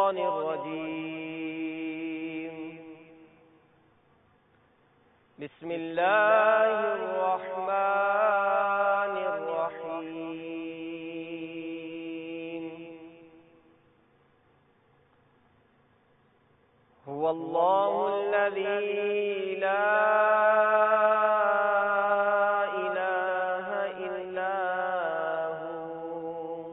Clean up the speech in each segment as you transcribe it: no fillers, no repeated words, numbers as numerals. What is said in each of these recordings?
الشيطان الرجيم بسم الله الرحمن الرحيم هو الله الذي لا إله إلا هو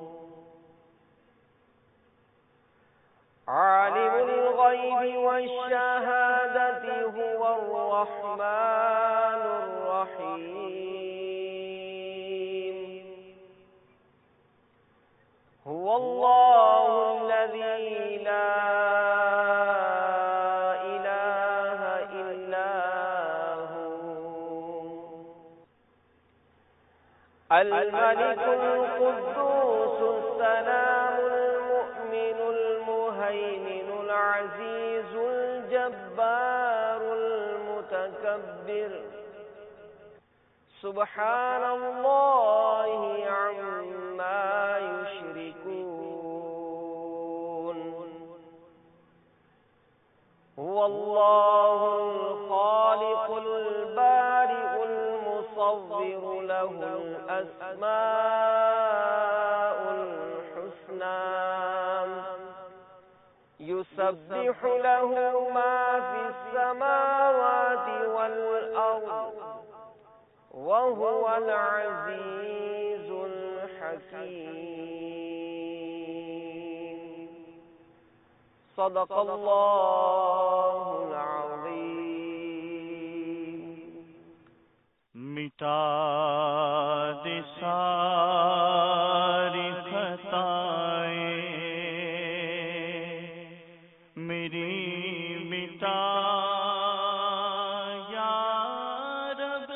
عالم الغيب والشهادة هو الرحمن الرحيم هو الله الذي لا إله إلا هو الملك القدوس السلام المؤمن المهيمن العزيز الجبار المتكبر سبحان الله عما يشركون هو الله الخالق البارئ المصور له الأسماء الحسنى يسبح له ما في السماوات والأرض وهو العزيز الحكيم صدق الله العظيم مٹا دے ساری خطائیں میری مٹا یا رب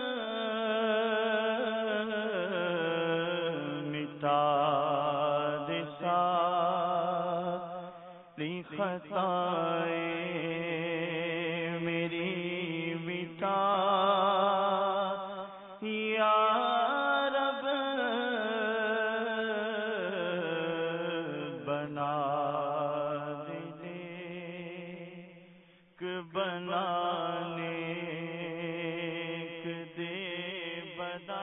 مٹا دے ساری خطائیں میری مٹا یا رب بنا بنانے دے بنا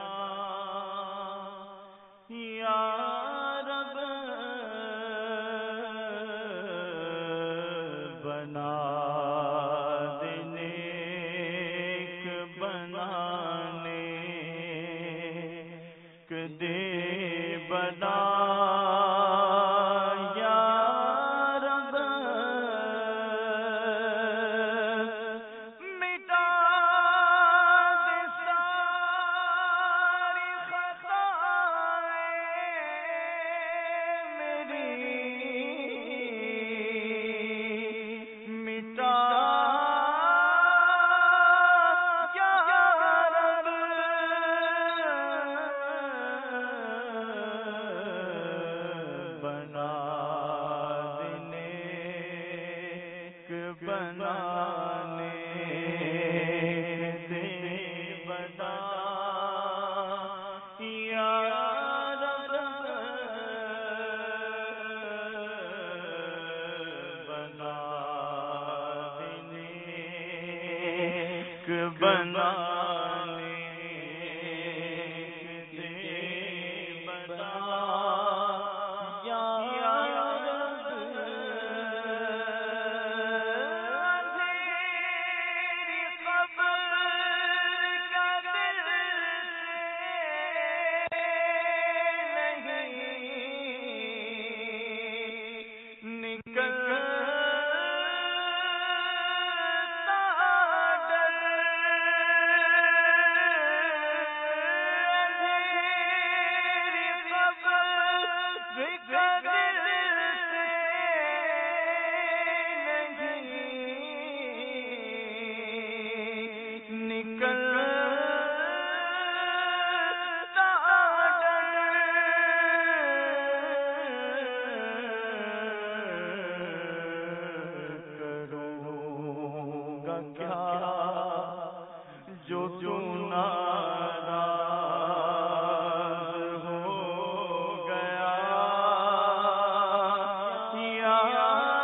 یا رب بنا دینے بنانے دے بنا یا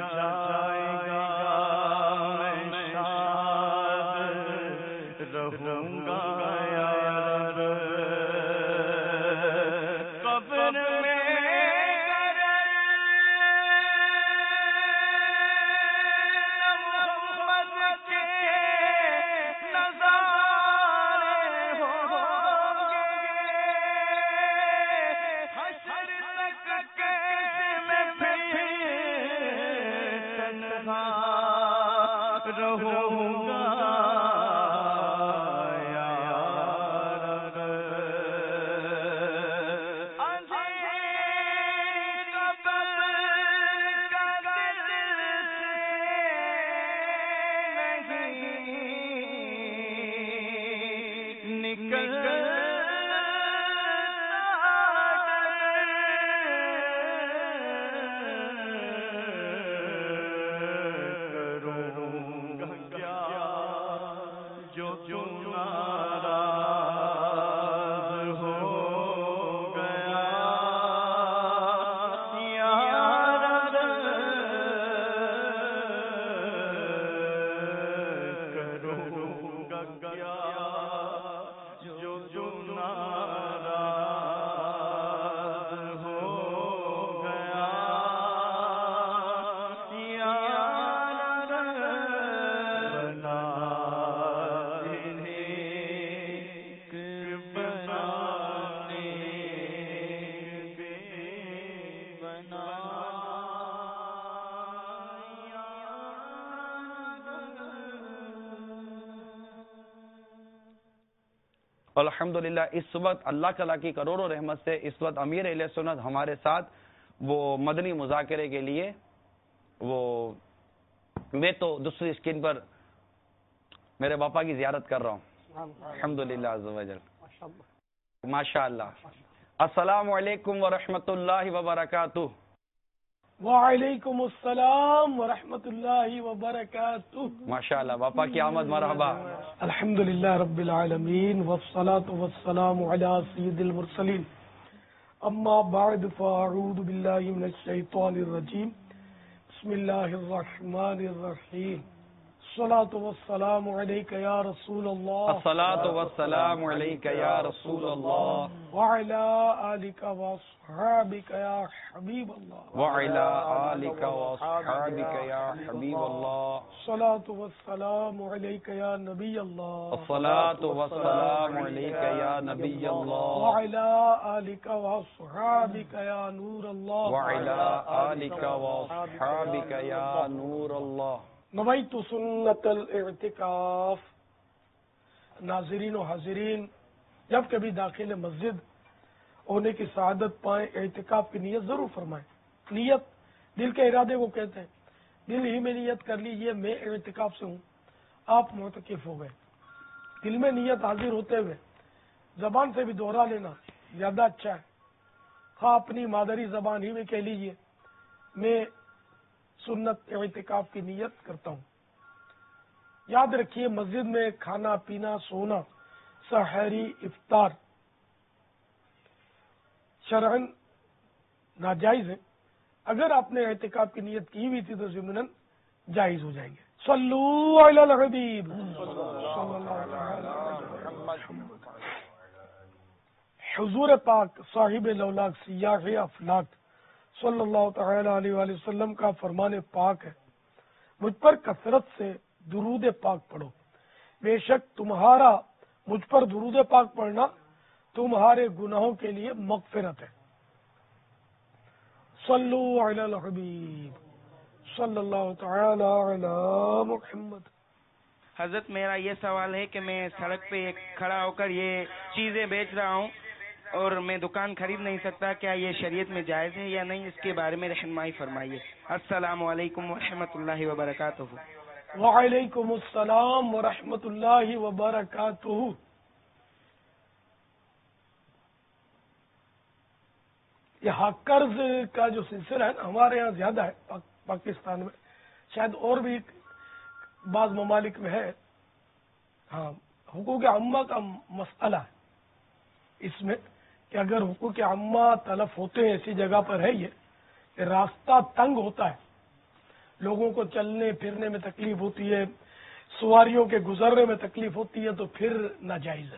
جائے گا میں شاد رہوں گا یا رب قبر میں الحمدللہ اس وقت اللہ تعالیٰ کی کروڑوں رحمت سے اس وقت امیر اہل سنت ہمارے ساتھ وہ مدنی مذاکرے کے لیے میں تو دوسری اسکرین پر میرے باپا کی زیارت کر رہا ہوں الحمدللہ عز و جل ماشاء اللہ. السلام علیکم ورحمۃ اللہ وبرکاتہ. وعلیکم السلام ورحمۃ اللہ وبرکاتہ. ماشاءاللہ باپا کی آمد مرحبا. الحمدللہ رب العالمین والصلاة والسلام علی سید المرسلین اما بعد فاعوذ باللہ من الشیطان الرجیم بسم اللہ الرحمن الرحیم. الصلاة والسلام علیک یا رسول اللہ. الصلاة والسلام علیک یا رسول اللہ. وعلی آلک واصحابک یا حبیب اللہ. وعلی آلک واصحابک یا حبیب اللہ. الصلاة والسلام علیک یا نبی اللہ. الصلاة والسلام علیک یا نبی اللہ. وعلی آلک واصحابک یا نور اللہ. وعلی آلک واصحابک یا نور اللہ. نویت سنت الاعتکاف. ناظرین و حاضرین، جب کبھی داخل مسجد ہونے کی سعادت پائیں اعتکاف کی نیت ضرور فرمائیں. نیت دل کے ارادے کو کہتے ہیں. دل ہی میں نیت کر لیجئے میں اعتکاف سے ہوں، آپ معتکف ہو گئے. دل میں نیت حاضر ہوتے ہوئے زبان سے بھی دوہرا لینا زیادہ اچھا ہے. خواہ اپنی مادری زبان ہی میں کہہ لیجئے میں سنت اعتکاف کی نیت کرتا ہوں. یاد رکھیے مسجد میں کھانا پینا سونا سحری افطار شرعن ناجائز ہے. اگر آپ نے اعتکاف کی نیت کی ہوئی تھی تو ضمناً جائز ہو جائیں گے. صلو علی الحبیب صلی اللہ علیہ وسلم. حضور پاک صاحب لولاک سیاح افلاک صلی اللہ تعالی علیہ وآلہ وسلم کا فرمان پاک ہے، مجھ پر کثرت سے درود پاک پڑھو، بے شک تمہارا مجھ پر درود پاک پڑھنا تمہارے گناہوں کے لیے مغفرت ہے. صلو علی الحبیب صلی اللہ تعالی علی محمد. حضرت میرا یہ سوال ہے کہ میں سڑک پہ کھڑا ہو کر یہ چیزیں بیچ رہا ہوں اور میں دکان خرید نہیں سکتا، کیا یہ شریعت میں جائز ہے یا نہیں؟ اس کے بارے میں رہنمائی فرمائیے. السلام علیکم ورحمۃ اللہ وبرکاتہ. وعلیکم السلام ورحمۃ اللہ وبرکاتہ. یہ قرض کا جو سلسلہ ہے ہمارے یہاں زیادہ ہے پاکستان میں، شاید اور بھی بعض ممالک میں ہے. ہاں، حقوق عامہ کا مسئلہ ہے اس میں کہ اگر حقوق عامہ تلف ہوتے ہیں ایسی جگہ پر ہے یہ کہ راستہ تنگ ہوتا ہے لوگوں کو چلنے پھرنے میں تکلیف ہوتی ہے، سواریوں کے گزرنے میں تکلیف ہوتی ہے، تو پھر ناجائز ہے۔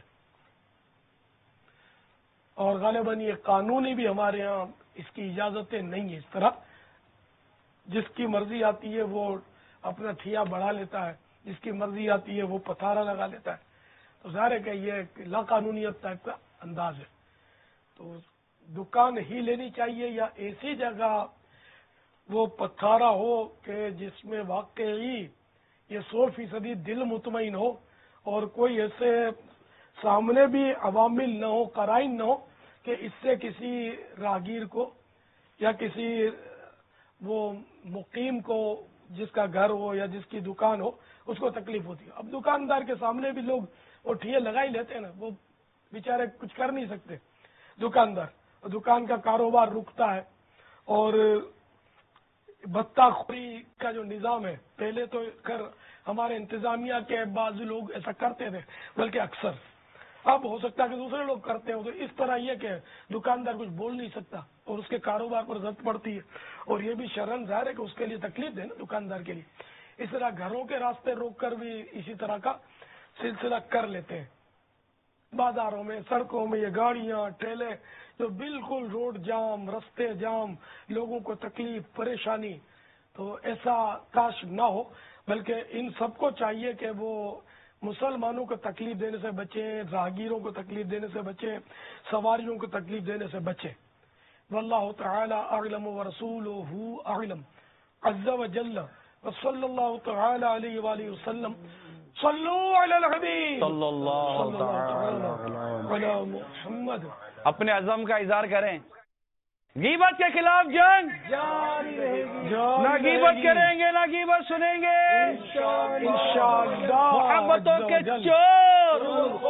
اور غالباً یہ قانونی بھی ہمارے ہاں اس کی اجازتیں نہیں ہیں۔ اس طرح جس کی مرضی آتی ہے وہ اپنا ٹھیا بڑھا لیتا ہے، جس کی مرضی آتی ہے وہ پتھارا لگا لیتا ہے، تو ظاہر ہے کہ یہ ایک لا قانونیت ٹائپ کا انداز ہے۔ تو دکان ہی لینی چاہیے یا ایسی جگہ وہ پتھارا ہو کہ جس میں واقعی یہ 100% دل مطمئن ہو اور کوئی ایسے سامنے بھی عوامل نہ ہو، قرائن نہ ہو کہ اس سے کسی راہگیر کو یا کسی وہ مقیم کو جس کا گھر ہو یا جس کی دکان ہو اس کو تکلیف ہوتی ہے۔ اب دکاندار کے سامنے بھی لوگ وہ ٹھیے لگا ہی لیتے ہیں نا، وہ بیچارے کچھ کر نہیں سکتے دکاندار، دکان کا کاروبار رکتا ہے۔ اور بتہ خوری کا جو نظام ہے، پہلے تو ہمارے انتظامیہ کے بعض لوگ ایسا کرتے تھے، بلکہ اکثر، اب ہو سکتا ہے کہ دوسرے لوگ کرتے ہو، تو اس طرح یہ کہ دکاندار کچھ بول نہیں سکتا اور اس کے کاروبار پر زد پڑتی ہے، اور یہ بھی شرم ظاہر ہے کہ اس کے لیے تکلیف دے نا دکاندار کے لیے۔ اس طرح گھروں کے راستے روک کر بھی اسی طرح کا سلسلہ کر لیتے ہیں۔ بازاروں میں، سڑکوں میں یہ گاڑیاں ٹھیلے جو بالکل روڈ جام، رستے جام، لوگوں کو تکلیف پریشانی، تو ایسا کاش نہ ہو، بلکہ ان سب کو چاہیے کہ وہ مسلمانوں کو تکلیف دینے سے بچیں، راہگیروں کو تکلیف دینے سے بچیں، سواریوں کو تکلیف دینے سے بچیں۔ واللہ تعالی اعلم ورسولہ اعلم عز وجل وصلی اللہ تعالی علیہ وآلہ وسلم۔ صلو علی الحبیب صلی اللہ تعالی علی محمد۔ اپنے عزم کا اظہار کریں، غیبت کے خلاف جنگ جاری رہے گی، نہ غیبت کریں گے نہ غیبت سنیں گے، انشاءاللہ محبتوں کے چور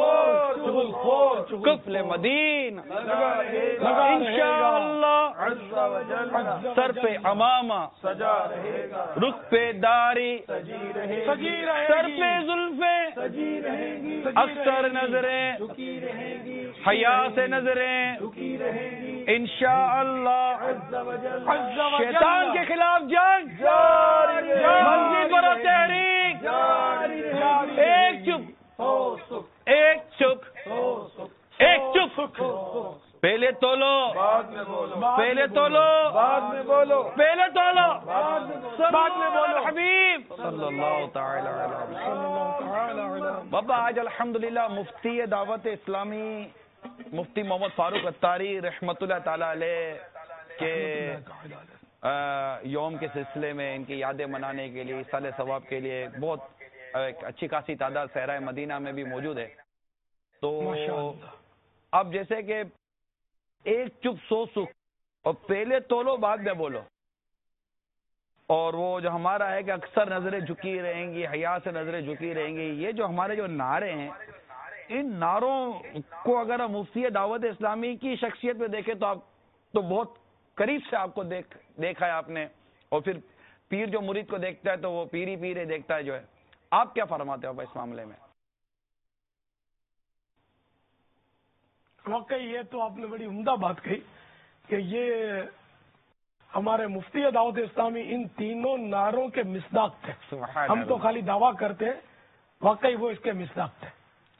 قفل مدین انشاءاللہ، سر پہ امامہ رخ پہ داری، سر پہ زلفیں، اکثر نظریں حیا سے نظریں انشاءاللہ، شیطان کے خلاف جنگ، مسجد پر تحریک، ایک چپ ایک چپ ایک چپ، پہلے تولو پہلے تولو پہلے تولو بعد میں بولو، حبیب صلی اللہ تعالی علیہ۔ بابا آج الحمدللہ مفتی دعوت اسلامی مفتی محمد فاروق اتاری رحمۃ اللہ تعالی علیہ کے یوم کے سلسلے میں ان کی یادیں منانے کے لیے، سال ثواب کے لیے بہت ایک اچھی خاصی تعداد صحرائے مدینہ میں بھی موجود ہے۔ تو اب جیسے کہ ایک چپ سو سکھ، اور پہلے تولو بعد میں بولو، اور وہ جو ہمارا ہے کہ اکثر نظریں جھکی رہیں گی، حیا سے نظریں جھکی رہیں گی، یہ جو ہمارے جو نعرے ہیں، ان نعروں کو اگر ہم مفتی دعوت اسلامی کی شخصیت میں دیکھیں تو آپ تو بہت قریب سے آپ کو دیکھا ہے آپ نے، اور پھر پیر جو مرید کو دیکھتا ہے تو وہ پیر ہی دیکھتا ہے جو ہے۔ آپ کیا فرماتے ہو اس معاملے میں؟ واقعی یہ تو آپ نے بڑی عمدہ بات کہی کہ یہ ہمارے مفتی دعوت اسلامی ان تینوں نعروں کے مصداق تھے۔ ہم تو خالی دعویٰ کرتے ہیں، واقعی وہ اس کے مصداق تھے۔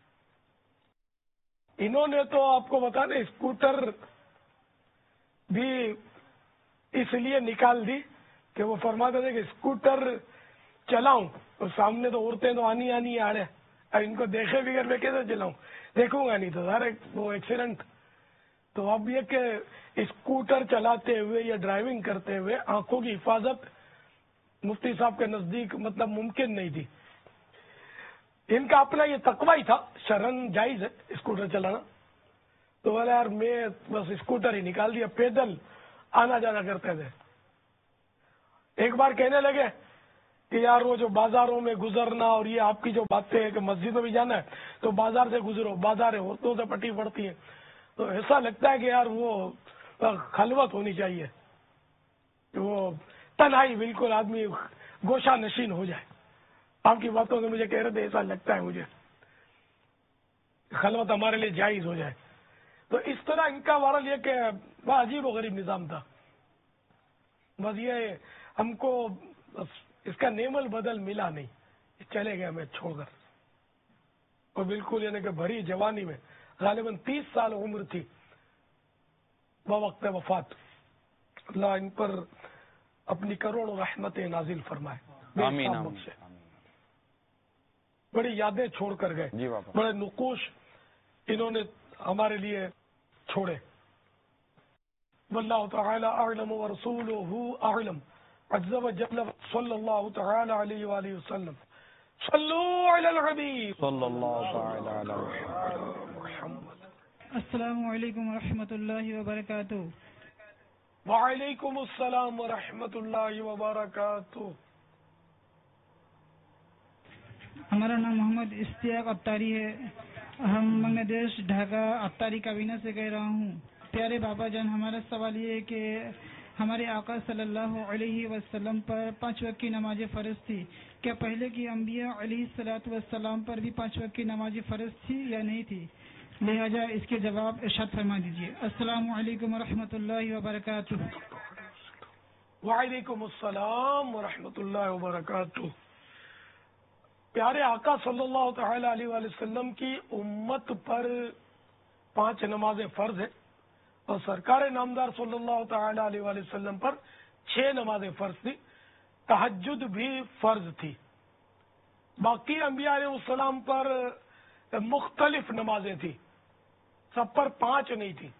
انہوں نے تو آپ کو بتا دیں اسکوٹر بھی اس لیے نکال دی کہ وہ فرماتے تھے کہ اسکوٹر چلاؤں اور سامنے تو عورتیں تو آنی آ رہے، ان کو دیکھے بغیر میں کیسے چلاؤں، دیکھوں گا نہیں تو سارے وہ ایکسیڈنٹ۔ تو اب یہ کہ اسکوٹر چلاتے ہوئے یا ڈرائیونگ کرتے ہوئے آنکھوں کی حفاظت مفتی صاحب کے نزدیک مطلب ممکن نہیں تھی۔ ان کا اپنا یہ تقوی ہی تھا، شرن جائز ہے اسکوٹر چلانا، تو بولے یار میں بس اسکوٹر ہی نکال دیا، پیدل آنا جانا کرتے تھے۔ ایک بار کہنے لگے کہ یار وہ جو بازاروں میں گزرنا اور یہ آپ کی جو باتیں ہیں کہ مسجد میں بھی جانا ہے تو بازار سے گزرو، بازار عورتوں سے پٹی پڑتی ہے، تو ایسا لگتا ہے کہ یار وہ خلوت ہونی چاہیے، وہ تنہائی بالکل آدمی گوشہ نشین ہو جائے۔ آپ کی باتوں سے مجھے کہہ رہے تھے ایسا لگتا ہے مجھے خلوت ہمارے لیے جائز ہو جائے۔ تو اس طرح ان کا بہرحال یہ کہ بہت عجیب و غریب نظام تھا، بس یہ ہم کو بس اس کا نعم البدل ملا نہیں، چلے گئے ہمیں چھوڑ کر. اور بالکل یعنی کہ بھری جوانی میں، غالباً 30 سال عمر تھی بوقت وفات. اللہ ان پر اپنی کروڑوں رحمتیں نازل فرمائے. آمین آمین. بڑی یادیں چھوڑ کر گئے، جی بابا. بڑے نقوش انہوں نے ہمارے لیے چھوڑے. واللہ تعالی اعلم ورسولہ اعلم عز وجل صلی اللہ تعالی علیہ وآلہ وسلم. صلو علی الحبیب صلی اللہ تعالی علیہ محمد. السلام علیکم ورحمۃ اللہ وبرکاتہ. وعلیکم السلام ورحمۃ اللہ وبرکاتہ. ہمارا نام محمد اشتیاق اتاری ہے. ہم بنگلہ دیش ڈھاکہ اتاری کابینہ سے کہہ رہا ہوں. پیارے بابا جان، ہمارا سوال یہ ہے کہ ہمارے آقا صلی اللہ علیہ وسلم پر 5 وقت کی نماز فرض تھی. کیا پہلے کی انبیاء علیہ الصلوۃ والسلام پر بھی 5 وقت کی نماز فرض تھی یا نہیں تھی؟ لہذا اس کے جواب ارشاد فرما دیجیے. السلام علیکم ورحمۃ اللہ وبرکاتہ. وعلیکم السلام ورحمۃ اللہ وبرکاتہ. پیارے آقا صلی اللہ تعالی علیہ وآلہ وسلم کی امت پر 5 نمازیں فرض ہیں، اور سرکار نامدار صلی اللہ تعالی علیہ وآلہ وسلم پر 6 نمازیں فرض تھی. تہجد بھی فرض تھی. باقی انبیاء علیہ السلام پر مختلف نمازیں تھیں، سب پر 5 نہیں تھی.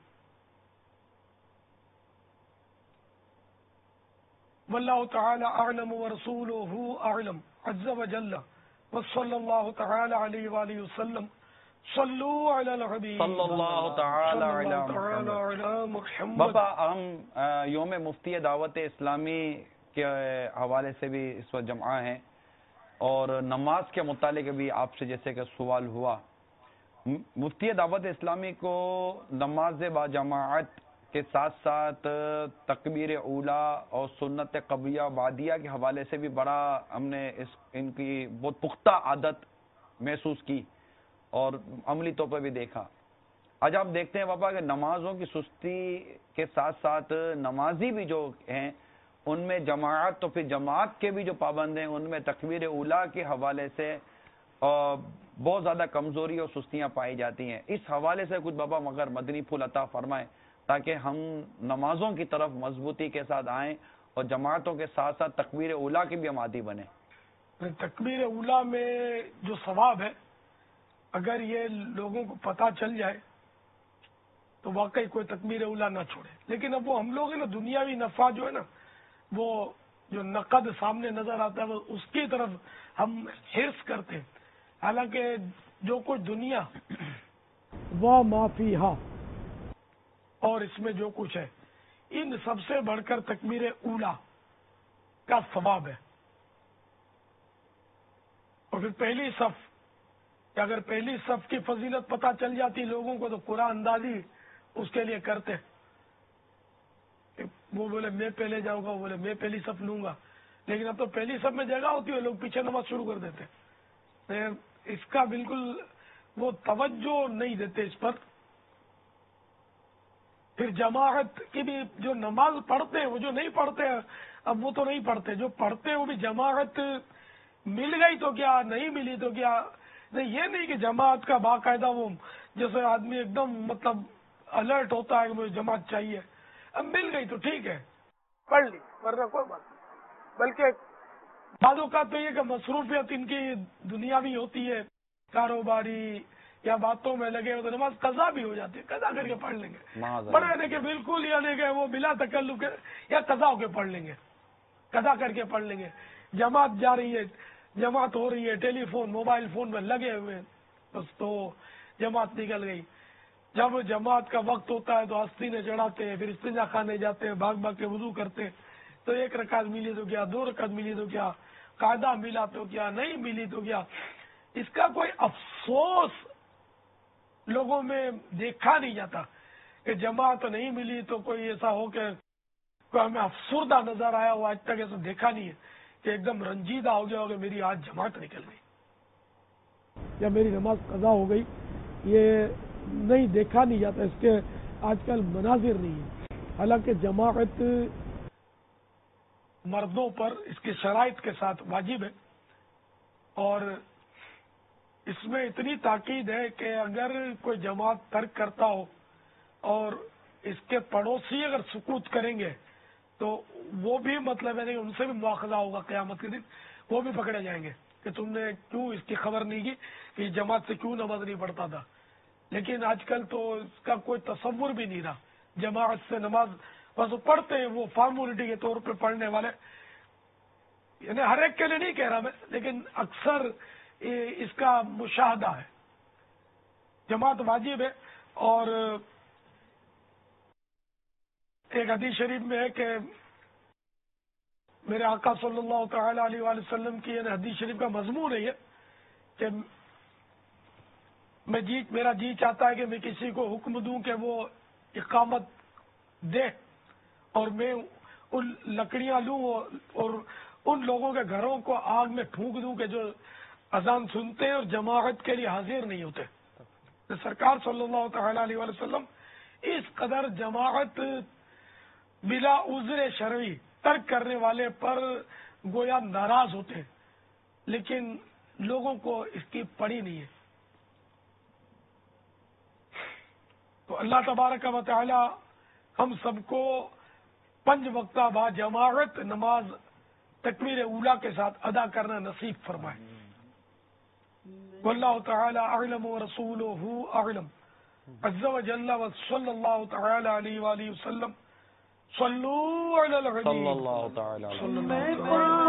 واللہ تعالی اعلم ورسولہ اعلم عز وجل وصلی اللہ تعالی علیہ وآلہ وسلم. صلو علی الحبیب صلی اللہ تعالی علی محمد. بابا، ہم یوم مفتی دعوت اسلامی کے حوالے سے بھی اس وقت جمع ہیں، اور نماز کے متعلق بھی آپ سے جیسے کہ سوال ہوا. مفتی دعوت اسلامی کو نماز با جماعت کے ساتھ ساتھ تکبیر اولیٰ اور سنت قبلیہ بعدیہ کے حوالے سے بھی بڑا ہم نے ان کی بہت پختہ عادت محسوس کی اور عملی طور پر بھی دیکھا. آج آپ دیکھتے ہیں بابا کہ نمازوں کی سستی کے ساتھ ساتھ نمازی بھی جو ہیں ان میں جماعت، تو پھر جماعت کے بھی جو پابند ہیں ان میں تکبیر اولیٰ کے حوالے سے بہت زیادہ کمزوری اور سستیاں پائی جاتی ہیں. اس حوالے سے کچھ بابا مگر مدنی پھول عطا فرمائیں تاکہ ہم نمازوں کی طرف مضبوطی کے ساتھ آئیں اور جماعتوں کے ساتھ ساتھ تکبیر اولیٰ کے بھی ہم عادی بنیں. تکبیر اولیٰ میں جو ثواب ہے، اگر یہ لوگوں کو پتہ چل جائے تو واقعی کوئی تکبیر اولیٰ نہ چھوڑے. لیکن اب وہ ہم لوگ ہیں نا، دنیاوی نفع جو ہے نا، وہ جو نقد سامنے نظر آتا ہے وہ اس کی طرف ہم حرص کرتے ہیں. حالانکہ جو کچھ دنیا وہ معافی ہا اور اس میں جو کچھ ہے، ان سب سے بڑھ کر تکبیر اولیٰ کا ثواب ہے. اور پھر پہلی صف، اگر پہلی صف کی فضیلت پتہ چل جاتی لوگوں کو تو قرآن اندازی اس کے لیے کرتے. وہ بولے میں پہلے جاؤں گا، وہ بولے میں پہلی صف لوں گا. لیکن اب تو پہلی صف میں جگہ ہوتی ہے، لوگ پیچھے نماز شروع کر دیتے. اس کا بالکل وہ توجہ نہیں دیتے اس پر. پھر جماعت کی بھی جو نماز پڑھتے ہیں، وہ جو نہیں پڑھتے اب وہ تو نہیں پڑھتے، جو پڑھتے ہیں وہ بھی جماعت مل گئی تو کیا، نہیں ملی تو کیا. نہیں، یہ نہیں کہ جماعت کا باقاعدہ وہ جیسے آدمی ایک دم مطلب الرٹ ہوتا ہے کہ مجھے جماعت چاہیے. اب مل گئی تو ٹھیک ہے، پڑھ لی، ورنہ کوئی بات نہیں. بلکہ بعض اوقات تو یہ کہ مصروفیت ان کی دنیاوی ہوتی ہے، کاروباری یا باتوں میں لگے تو نماز قضا بھی ہو جاتی ہے، قضا کر کے پڑھ لیں گے. پڑھے کہ بالکل یعنی کہ وہ بلا تکلف یا قضا ہو کے پڑھ لیں گے، قضا کر کے پڑھ لیں گے. جماعت جا رہی ہے، جماعت ہو رہی ہے، ٹیلی فون موبائل فون میں لگے ہوئے، بس تو جماعت نکل گئی. جب جماعت کا وقت ہوتا ہے تو آستینیں چڑھاتے ہیں، پھر استنجا خانے جاتے ہیں، بھاگ بھاگ کے وضو کرتے ہیں. تو 1 رکعت ملی تو کیا، 2 رکعت ملی تو کیا، قاعدہ ملا تو کیا، نہیں ملی تو کیا. اس کا کوئی افسوس لوگوں میں دیکھا نہیں جاتا کہ جماعت نہیں ملی تو کوئی ایسا ہو کہ کوئی ہمیں افسردہ نظر آیا. وہ آج تک ایسا دیکھا نہیں ہے کہ ایک دم رنجیدہ ہو گیا ہو کہ میری آج جماعت نکل گئی یا میری نماز قضا ہو گئی. یہ نہیں دیکھا نہیں جاتا، اس کے آج کل مناظر نہیں ہے. حالانکہ جماعت مردوں پر اس کی شرائط کے ساتھ واجب ہے، اور اس میں اتنی تاکید ہے کہ اگر کوئی جماعت ترک کرتا ہو اور اس کے پڑوسی اگر سکوت کریں گے تو وہ بھی مطلب ہے کہ ان سے بھی مواخذہ ہوگا قیامت کے دن، وہ بھی پکڑے جائیں گے کہ تم نے کیوں اس کی خبر نہیں کی کہ جماعت سے کیوں نماز نہیں پڑھتا تھا. لیکن آج کل تو اس کا کوئی تصور بھی نہیں رہا. جماعت سے نماز بس وہ پڑھتے ہیں، وہ فارمولٹی کے طور پہ پڑھنے والے، یعنی ہر ایک کے لیے نہیں کہہ رہا میں، لیکن اکثر اس کا مشاہدہ ہے. جماعت واجب ہے، اور ایک حدیث شریف میں ہے کہ میرے آقا صلی اللہ تعالی علیہ وآلہ وسلم کی حدیث شریف کا مضمون ہے یہ کہ میرا جی چاہتا ہے کہ میں کسی کو حکم دوں کہ وہ اقامت دے، اور میں ان لکڑیاں لوں اور ان لوگوں کے گھروں کو آگ میں پھونک دوں کہ جو اذان سنتے ہیں اور جماعت کے لیے حاضر نہیں ہوتے. تو سرکار صلی اللہ تعالی علیہ وآلہ وسلم اس قدر جماعت بلا عذر شرعی ترک کرنے والے پر گویا ناراض ہوتے ہیں، لیکن لوگوں کو اس کی پڑی نہیں ہے. تو اللہ تبارک و تعالی ہم سب کو 5 وقتہ با جماعت نماز تکبیر اولا کے ساتھ ادا کرنا نصیب فرمائے. واللہ تعالی اعلم ورسولہ اعلم عز وجل وصلی اللہ تعالی علیہ وآلہ وسلم. صلو علی الحبیب صلی اللہ تعالی علیہ صلی اللہ وسلم.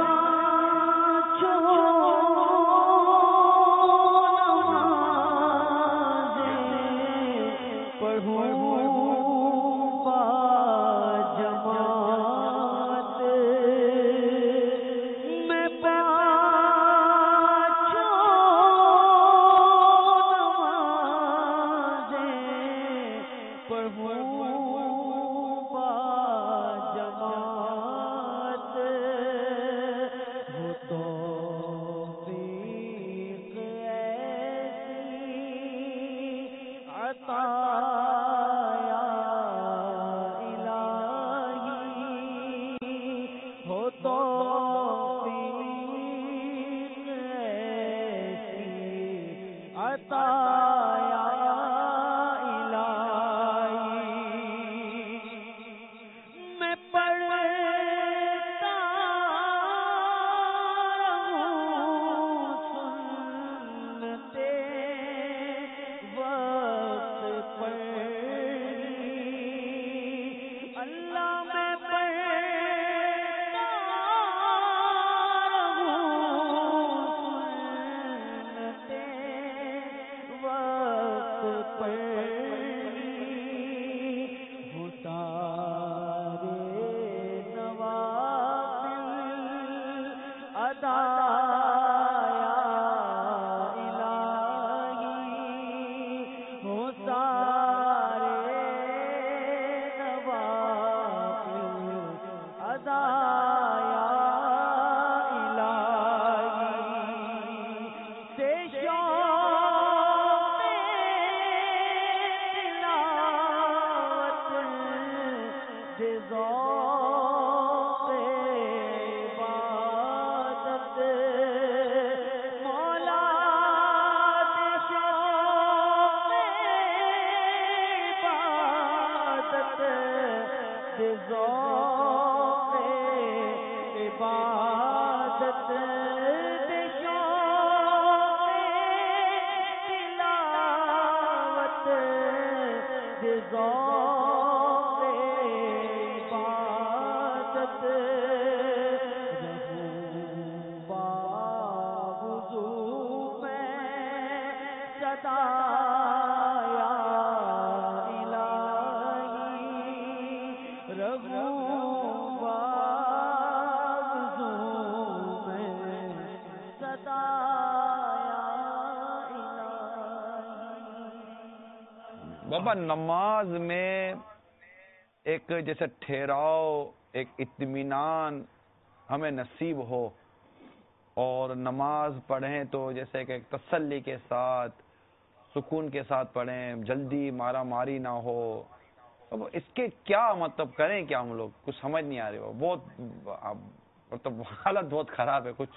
بابا نماز میں ایک جیسے ٹھہراؤ، ایک اطمینان ہمیں نصیب ہو، اور نماز پڑھیں تو جیسے کہ ایک تسلی کے ساتھ سکون کے ساتھ پڑھیں، جلدی مارا ماری نہ ہو. اب اس کے کیا مطلب کریں کیا ہم لوگ؟ کچھ سمجھ نہیں آ رہی. بہت اور تو حالت بہت خراب ہے. کچھ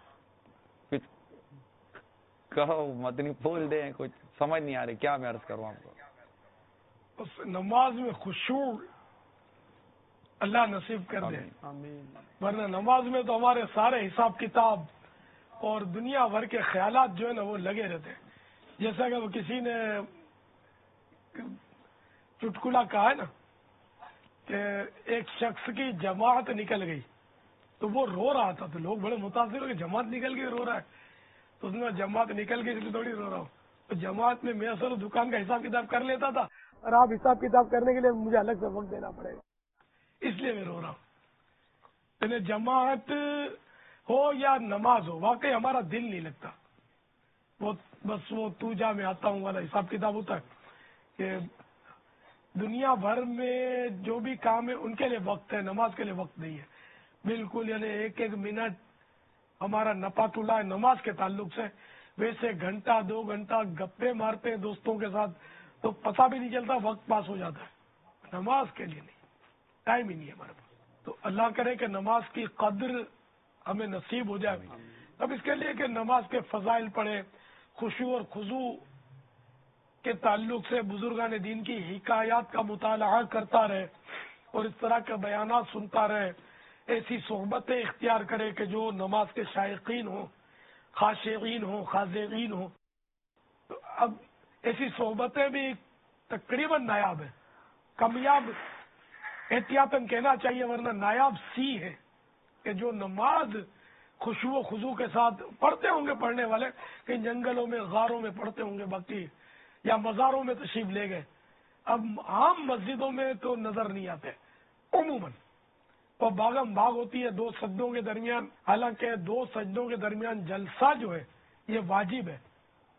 کہو مدنی پھول دیں, کچھ سمجھ نہیں آ رہی کیا میں عرض کروں آپ کو. اس نماز میں خشوع اللہ نصیب کر دے, ورنہ نماز میں تو ہمارے سارے حساب کتاب اور دنیا بھر کے خیالات جو ہے نا وہ لگے رہتے ہیں. جیسا کہ وہ کسی نے چٹکلا کہا ہے نا کہ ایک شخص کی جماعت نکل گئی تو وہ رو رہا تھا, تو لوگ بڑے متاثر ہو کہ جماعت نکل گئی رو رہا ہے. تو اس نے جماعت نکل گئی اس لیے تھوڑی رو رہا ہوں, تو جماعت میں میں اصل دکان کا حساب کتاب کر لیتا تھا, اور آپ حساب کتاب کرنے کے لیے مجھے الگ سے وقت دینا پڑے گا, اس لیے میں رو رہا ہوں. یعنی جماعت ہو یا نماز ہو, واقعی ہمارا دل نہیں لگتا. وہ بس وہ تو جا میں آتا ہوں والا حساب کتاب ہوتا ہے کہ دنیا بھر میں جو بھی کام ہے ان کے لیے وقت ہے, نماز کے لیے وقت نہیں ہے بالکل. یعنی ایک ایک منٹ ہمارا نپات اللہ ہے نماز کے تعلق سے. ویسے گھنٹہ 2 گھنٹہ گپے مارتے ہیں دوستوں کے ساتھ تو پتہ بھی نہیں چلتا, وقت پاس ہو جاتا ہے. نماز کے لیے نہیں, ٹائم ہی نہیں ہے ہمارے پاس. تو اللہ کرے کہ نماز کی قدر ہمیں نصیب ہو جائے. اب اس کے لیے کہ نماز کے فضائل پڑھے, خشوع اور خضوع کے تعلق سے بزرگان دین کی حکایات کا مطالعہ کرتا رہے اور اس طرح کے بیانات سنتا رہے, ایسی صحبتیں اختیار کرے کہ جو نماز کے شائقین ہوں, خاشعین ہوں, خاضعین ہوں. تو اب ایسی صحبتیں بھی تقریباً نایاب ہیں, کامیاب احتیاطاً کہنا چاہیے ورنہ نایاب سی ہے کہ جو نماز خشوع و خضوع کے ساتھ پڑھتے ہوں گے, پڑھنے والے کہیں جنگلوں میں غاروں میں پڑھتے ہوں گے, باقی یا مزاروں میں تشریف لے گئے. اب عام مسجدوں میں تو نظر نہیں آتے عموماً, اور باغم باغ ہوتی ہے 2 سجدوں کے درمیان. حالانکہ 2 سجدوں کے درمیان جلسہ جو ہے یہ واجب ہے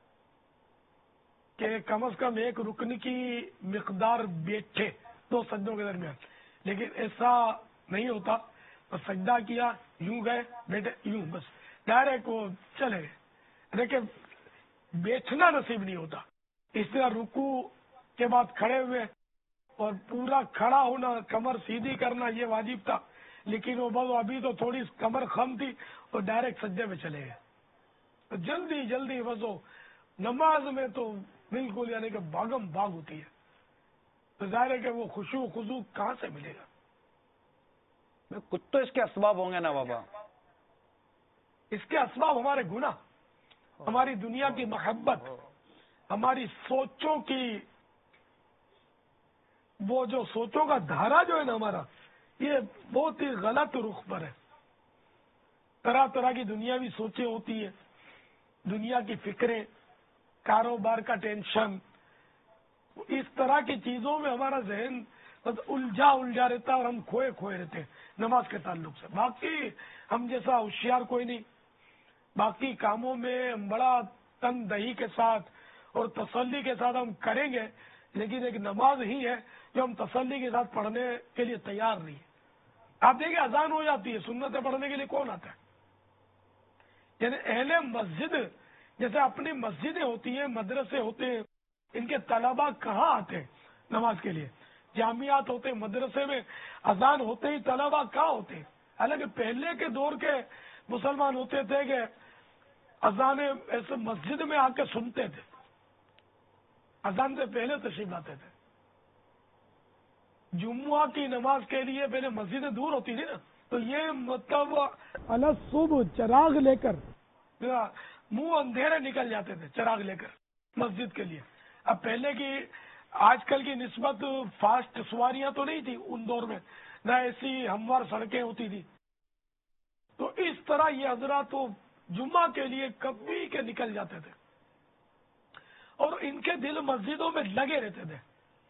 کہ کم از کم ایک رکن کی مقدار بیٹھے 2 سجدوں کے درمیان, لیکن ایسا نہیں ہوتا. بس سجدہ کیا, یوں گئے بیٹھے, یوں بس ڈائریکٹ وہ چلے گئے. دیکھیں بیٹھنا نصیب نہیں ہوتا. اس طرح رکوع کے بعد کھڑے ہوئے اور پورا کھڑا ہونا, کمر سیدھی کرنا یہ واجب تھا, لیکن وہ ابھی تو تھوڑی کمر خم تھی اور ڈائریکٹ سجدے میں چلے گئے. تو جلدی جلدی وضو نماز میں تو بالکل یعنی کہ باغم باغ ہوتی ہے. تو ظاہر ہے کہ وہ خشوع خضوع کہاں سے ملے گا؟ کچھ تو اس کے اسباب ہوں گے نا بابا. اس کے اسباب ہمارے گناہ, ہماری دنیا کی محبت, ہماری سوچوں کی وہ جو سوچوں کا دھارا جو ہے نا ہمارا, یہ بہت ہی غلط رخ پر ہے. طرح طرح کی دنیاوی سوچیں ہوتی ہیں, دنیا کی فکریں, کاروبار کا ٹینشن, اس طرح کی چیزوں میں ہمارا ذہن الجھا رہتا ہے اور ہم کھوئے رہتے ہیں نماز کے تعلق سے. باقی ہم جیسا ہوشیار کوئی نہیں, باقی کاموں میں ہم بڑا تن دہی کے ساتھ اور تسلی کے ساتھ ہم کریں گے, لیکن ایک نماز ہی ہے جو ہم تسلی کے ساتھ پڑھنے کے لیے تیار نہیں ہے. آپ دیکھیں اذان ہو جاتی ہے, سنتیں پڑھنے کے لیے کون آتا ہے؟ یعنی اہل مسجد جیسے اپنی مسجدیں ہوتی ہیں, مدرسے ہوتے ہیں, ان کے طلباء کہاں آتے ہیں نماز کے لیے؟ جامعات ہوتے ہیں, مدرسے میں اذان ہوتے ہی طلباء کہاں ہوتے ہیں؟ حالانکہ پہلے کے دور کے مسلمان ہوتے تھے کہ اذان ایسے مسجد میں آ کے سنتے تھے, اذان سے پہلے تشریف لاتے تھے. جمعہ کی نماز کے لیے پہلے مسجدیں دور ہوتی تھی نا, تو یہ مطلب صبح چراغ لے کر منہ اندھیرے نکل جاتے تھے چراغ لے کر مسجد کے لیے. اب پہلے کی آج کل کی نسبت فاسٹ سواریاں تو نہیں تھی ان دور میں, نہ ایسی ہموار سڑکیں ہوتی تھی. تو اس طرح یہ حضرات تو جمعہ کے لیے کبھی کے نکل جاتے تھے اور ان کے دل مسجدوں میں لگے رہتے تھے.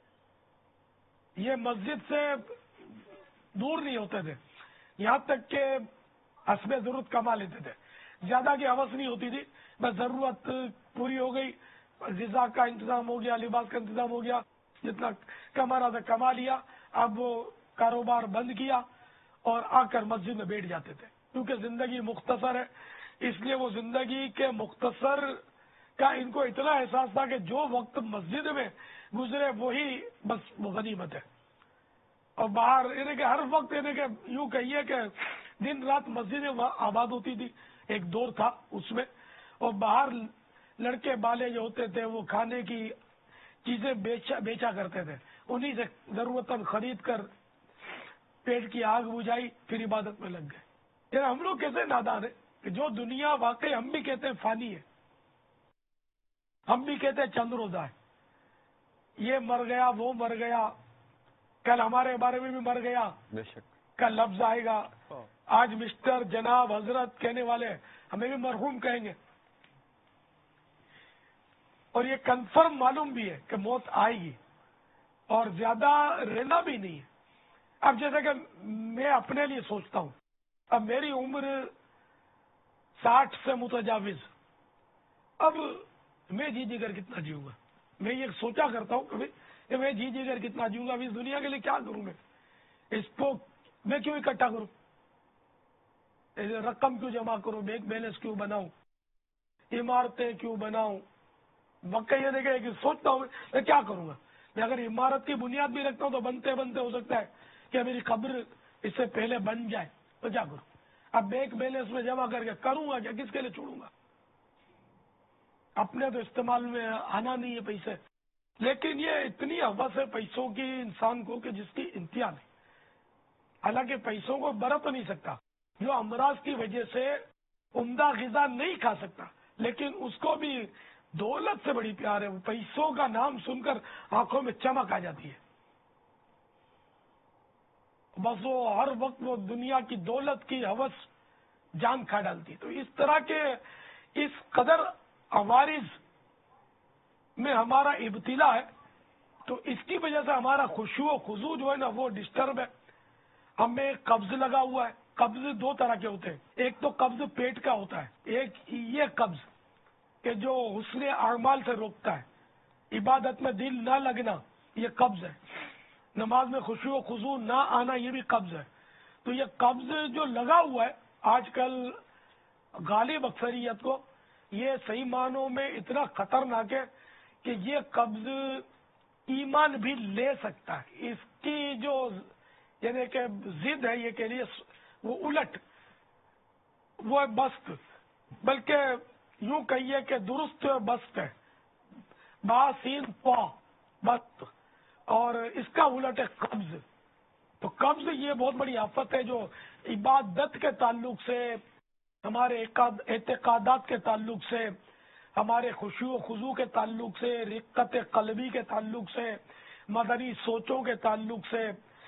یہ مسجد سے دور نہیں ہوتے تھے, یہاں تک کہ حسب ضرورت کما لیتے تھے. زیادہ کی حوث نہیں ہوتی تھی, بس ضرورت پوری ہو گئی, غذا کا انتظام ہو گیا, لباس کا انتظام ہو گیا, جتنا کمانا تھا کما لیا, اب وہ کاروبار بند کیا اور آ کر مسجد میں بیٹھ جاتے تھے. کیونکہ زندگی مختصر ہے, اس لیے وہ زندگی کے مختصر کا ان کو اتنا احساس تھا کہ جو وقت مسجد میں گزرے وہی بس وہ غنیمت ہے. اور باہر یعنی کہ ہر وقت یعنی کہ یوں کہیے کہ دن رات مسجدیں آباد ہوتی تھی، ایک دور تھا اس میں، اور باہر لڑکے بالے جو ہوتے تھے وہ کھانے کی چیزیں بیچا کرتے تھے، انہی سے ضرورتاً خرید کر پیٹ کی آگ بجھائی، پھر عبادت میں لگ گئے۔ یعنی ہم لوگ کیسے نادان ہیں کہ جو دنیا واقعی ہم بھی کہتے ہیں فانی ہے، ہم بھی کہتے ہیں چند روزہ ہے، یہ مر گیا وہ مر گیا، کل ہمارے بارے میں بھی مر گیا، بے شک کا لفظ آئے گا، آج مسٹر جناب حضرت کہنے والے ہمیں بھی مرحوم کہیں گے، اور یہ کنفرم معلوم بھی ہے کہ موت آئے گی اور زیادہ رہنا بھی نہیں ہے۔ اب جیسے کہ میں اپنے لیے سوچتا ہوں، اب میری عمر 60 سے متجاوز، اب میں جی کر کتنا جیوں گا؟ میں یہ سوچا کرتا ہوں کبھی کہ میں جی کر کتنا جیوں گا، اب اس دنیا کے لیے کیا کروں میں، اس کو میں کیوں اکٹھا کروں، رقم کیوں جمع کروں، بینک بیلنس کیوں بناؤں، عمارتیں کیوں بناؤں، واقعی یہ دیکھے کہ سوچتا ہوں میں کیا کروں گا۔ میں اگر عمارت کی بنیاد بھی رکھتا ہوں تو بنتے بنتے ہو سکتا ہے کہ میری قبر اس سے پہلے بن جائے، تو کیا کروں؟ اب بینک بیلنس میں جمع کر کے کروں گا کیا، کس کے لیے چھوڑوں گا؟ اپنے تو استعمال میں آنا نہیں ہے پیسے، لیکن یہ اتنی ہوس ہے پیسوں کی انسان کو کہ جس کی انتہا نہیں۔ حالانکہ پیسوں کو برت نہیں سکتا، جو امراض کی وجہ سے عمدہ غذا نہیں کھا سکتا، لیکن اس کو بھی دولت سے بڑی پیار ہے، وہ پیسوں کا نام سن کر آنکھوں میں چمک آ جاتی ہے، بس وہ ہر وقت وہ دنیا کی دولت کی ہوس جان کھا ڈالتی ہے۔ تو اس طرح کے اس قدر عوارض میں ہمارا ابتلا ہے، تو اس کی وجہ سے ہمارا خشوع و خضوع جو ہے نا وہ ڈسٹرب ہے۔ ہمیں قبض لگا ہوا ہے، قبض دو طرح کے ہوتے ہیں، ایک تو قبض پیٹ کا ہوتا ہے، ایک یہ قبض کہ جو حسن اعمال سے روکتا ہے، عبادت میں دل نہ لگنا یہ قبض ہے، نماز میں خشوع و خضوع نہ آنا یہ بھی قبض ہے۔ تو یہ قبض جو لگا ہوا ہے آج کل غالب اکثریت کو، یہ صحیح معنوں میں اتنا خطرناک ہے کہ یہ قبض ایمان بھی لے سکتا ہے۔ اس کی جو یعنی کہ ضد ہے یہ کہ لیے وہ الٹ، وہ بست، بلکہ یوں کہیے کہ درست بست ہے، باسین پا بست، اور اس کا الٹ ہے قبض۔ تو قبض یہ بہت بڑی آفت ہے جو عبادت کے تعلق سے، ہمارے اعتقادات کے تعلق سے، ہمارے خشوع و خضوع کے تعلق سے، رقت قلبی کے تعلق سے، مدنی سوچوں کے تعلق سے،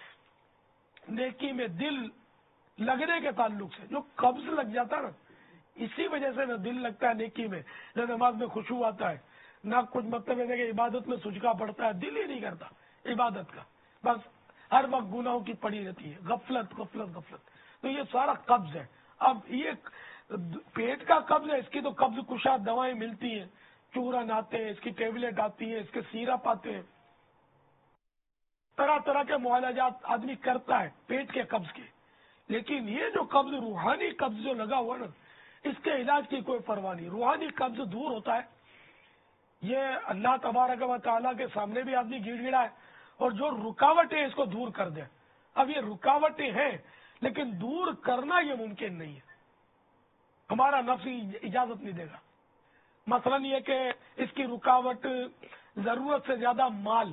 نیکی میں دل لگنے کے تعلق سے، جو قبض لگ جاتا ہے نا، اسی وجہ سے نہ دل لگتا ہے نیکی میں، نہ نماز میں خشوع آتا ہے، نہ کچھ مطلب ہے کہ عبادت میں سجکا پڑتا ہے، دل ہی نہیں کرتا عبادت کا، بس ہر وقت گناہوں کی پڑی رہتی ہے، غفلت غفلت غفلت۔ تو یہ سارا قبض ہے۔ اب یہ پیٹ کا قبض ہے، اس کی تو قبض کشا دوائیں ملتی ہیں، چورن آتے ہیں، اس کی ٹیبلٹ آتی ہے، اس کے سیرپ آتے ہیں، طرح طرح کے معالجات آدمی کرتا ہے پیٹ کے قبض کے، لیکن یہ جو قبض روحانی قبض جو لگا ہوا نا، اس کے علاج کی کوئی پرواہ نہیں۔ روحانی قبض دور ہوتا ہے، یہ اللہ تبارک و تعالیٰ کے سامنے بھی آدمی گڑ گڑا ہے، اور جو رکاوٹیں اس کو دور کر دے۔ اب یہ رکاوٹیں ہیں لیکن دور کرنا یہ ممکن نہیں ہے، ہمارا نفس اجازت نہیں دے گا۔ مثلا یہ کہ اس کی رکاوٹ ضرورت سے زیادہ مال،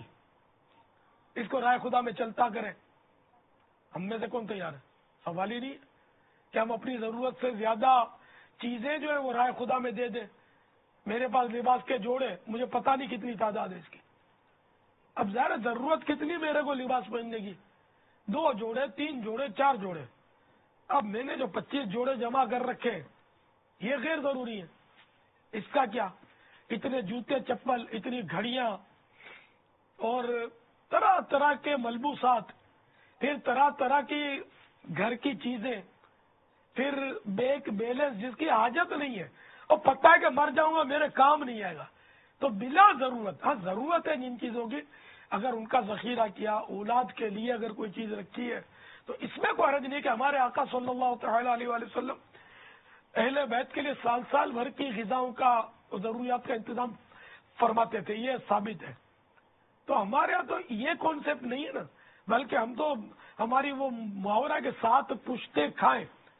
اس کو رائے خدا میں چلتا کریں، ہم میں سے کون تیار ہے؟ سوال ہی نہیں ہے کہ ہم اپنی ضرورت سے زیادہ چیزیں جو ہے وہ رائے خدا میں دے دیں۔ میرے پاس لباس کے جوڑے، مجھے پتہ نہیں کتنی تعداد ہے اس کی، اب ظاہر ضرورت کتنی میرے کو لباس پہننے کی، 2 جوڑے 3 جوڑے 4 جوڑے، اب میں نے جو 25 جوڑے جمع کر رکھے یہ غیر ضروری ہے، اس کا کیا؟ اتنے جوتے چپل، اتنی گھڑیاں، اور طرح طرح کے ملبوسات، پھر طرح طرح کی گھر کی چیزیں، پھر بینک بیلنس جس کی حاجت نہیں ہے، اور پتہ ہے کہ مر جاؤں گا میرے کام نہیں آئے گا، تو بلا ضرورت، ہاں ضرورت ہے جن چیزوں کی، اگر ان کا ذخیرہ کیا، اولاد کے لیے اگر کوئی چیز رکھی ہے تو اس میں کوئی حرج نہیں کہ ہمارے آقا صلی اللہ تعالی علیہ وآلہ وسلم اہل بیت کے لیے سال بھر کی غذاؤں کا، ضروریات کا انتظام فرماتے تھے، یہ ثابت ہے۔ تو ہمارے یہاں تو یہ کانسیپٹ نہیں ہے نا، بلکہ ہم تو ہماری وہ محاورہ کے 7 پشتے کھائیں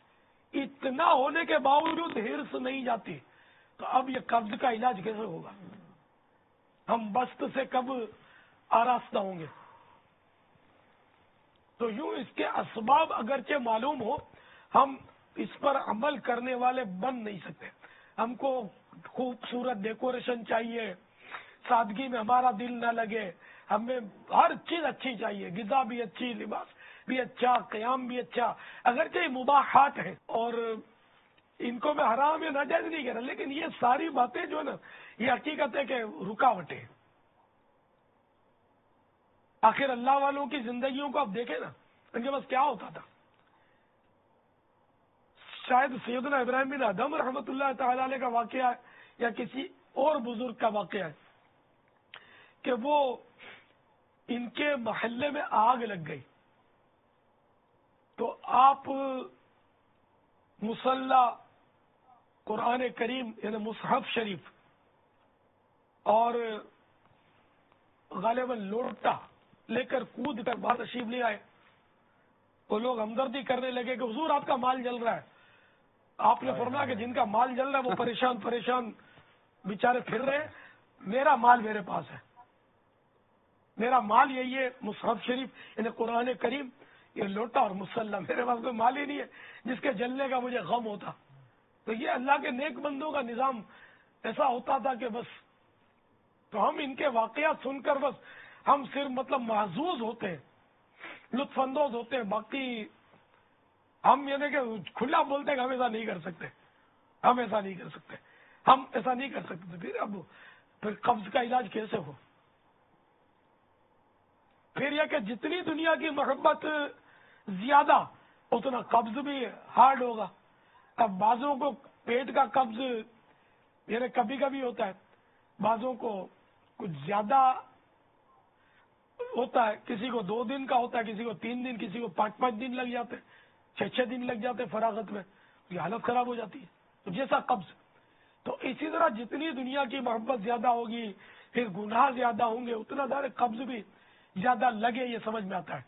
اتنا ہونے کے باوجود ہرس نہیں جاتی تو اب یہ قبض کا علاج کیسے ہوگا؟ ہم بست سے کب آراستہ ہوں گے؟ تو یوں اس کے اسباب اگرچہ معلوم ہو، ہم اس پر عمل کرنے والے بن نہیں سکتے. ہم کو خوبصورت ڈیکوریشن چاہیے، سادگی میں ہمارا دل نہ لگے، ہمیں ہر چیز اچھی چاہیے، غذا بھی اچھی، لباس بھی اچھا، قیام بھی اچھا، اگرچہ یہ مباحات ہیں اور ان کو میں حرام یا ناجائز نہیں کہہ رہا، لیکن یہ ساری باتیں جو ہے نا، یہ حقیقت ہے کہ رکاوٹیں. آخر اللہ والوں کی زندگیوں کو آپ دیکھیں نا، ان کے پاس کیا ہوتا تھا. شاید سیدنا ابراہیم بن ادم رحمۃ اللہ تعالی علیہ کا واقعہ ہے یا کسی اور بزرگ کا واقعہ ہے کہ وہ ان کے محلے میں آگ لگ گئی تو آپ مصلی، قرآن کریم یعنی مصحف شریف اور غالباً لوٹا لے کر کود کر باہر تشریف لے آئے. وہ لوگ ہمدردی کرنے لگے کہ حضور آپ کا مال جل رہا ہے. آپ نے فرمایا کہ جن کا مال جل رہا ہے وہ پریشان بیچارے پھر رہے ہیں، میرا مال میرے پاس ہے، میرا مال یہی ہے مصحف شریف یعنی قرآن کریم، یہ لوٹا اور مسلح، میرے پاس کوئی مال ہی نہیں ہے جس کے جلنے کا مجھے غم ہوتا. تو یہ اللہ کے نیک بندوں کا نظام ایسا ہوتا تھا کہ بس، تو ہم ان کے واقعات سن کر بس ہم صرف مطلب محظوظ ہوتے ہیں، لطف اندوز ہوتے ہیں. باقی ہم یعنی کہ کھلا بولتے ہیں کہ ہم ایسا نہیں کر سکتے، ہم ایسا نہیں کر سکتے، ہم ایسا نہیں کر سکتے. پھر قبض کا علاج کیسے ہو؟ پھر یہ کہ جتنی دنیا کی محبت زیادہ اتنا قبض بھی ہارڈ ہوگا. اب بعضوں کو پیٹ کا قبض یعنی کبھی کبھی ہوتا ہے، بعضوں کو کچھ زیادہ ہوتا ہے، کسی کو 2 دن کا ہوتا ہے، کسی کو 3 دن، کسی کو 5 دن لگ جاتے ہیں، 6 دن لگ جاتے ہیں فراغت میں، یہ حالت خراب ہو جاتی ہے. تو جیسا قبض، تو اسی طرح جتنی دنیا کی محبت زیادہ ہوگی، پھر گناہ زیادہ ہوں گے، اتنا زیادہ قبض بھی زیادہ لگے، یہ سمجھ میں آتا ہے.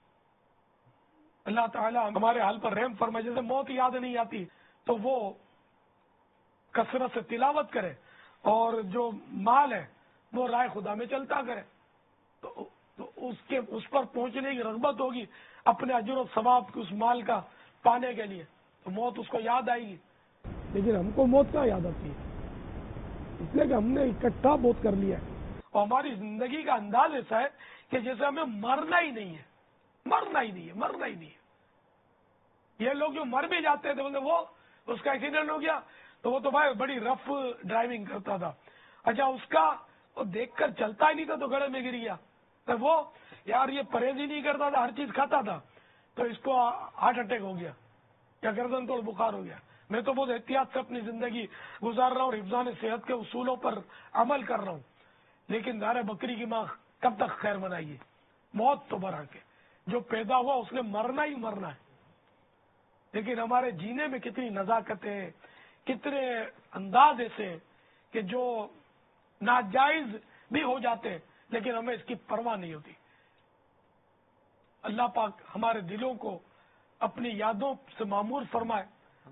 اللہ تعالی ہمارے حال پر رحم فرمائے. جیسے موت یاد نہیں آتی تو وہ کثرت سے تلاوت کرے، اور جو مال ہے وہ رائے خدا میں چلتا کرے، تو اس پر پہنچنے کی رغبت ہوگی اپنے اجر و ثواب کی، اس مال کا پانے کے لیے، تو موت اس کو یاد آئے گی. لیکن ہم کو موت کہاں یاد آتی ہے؟ اس لیے کہ ہم نے اکٹھا بہت کر لیا ہے، اور ہماری زندگی کا انداز ایسا ہے کہ جیسے ہمیں مرنا ہی نہیں ہے، مرنا ہی نہیں ہے، مرنا ہی نہیں ہے. یہ لوگ جو مر بھی جاتے تھے بولتے وہ اس کا ایکسیڈنٹ ہو گیا تو وہ تو بھائی بڑی رف ڈرائیونگ کرتا تھا، اچھا اس کا وہ دیکھ کر چلتا ہی نہیں تھا تو گڑے میں گر گیا، تو وہ یار یہ پرہیز ہی نہیں کرتا تھا، ہر چیز کھاتا تھا تو اس کو ہارٹ اٹیک ہو گیا یا گردن توڑ بخار ہو گیا. میں تو بہت احتیاط سے اپنی زندگی گزار رہا ہوں اور حفظان صحت کے اصولوں پر عمل کر رہا ہوں، لیکن دار بکری کی ماں کب تک خیر منائے گی؟ موت تو برحق ہے، جو پیدا ہوا اس نے مرنا ہی مرنا ہے. لیکن ہمارے جینے میں کتنی نزاکت ہے، کتنے انداز ایسے کہ جو ناجائز بھی ہو جاتے ہیں لیکن ہمیں اس کی پرواہ نہیں ہوتی. اللہ پاک ہمارے دلوں کو اپنی یادوں سے معمور فرمائے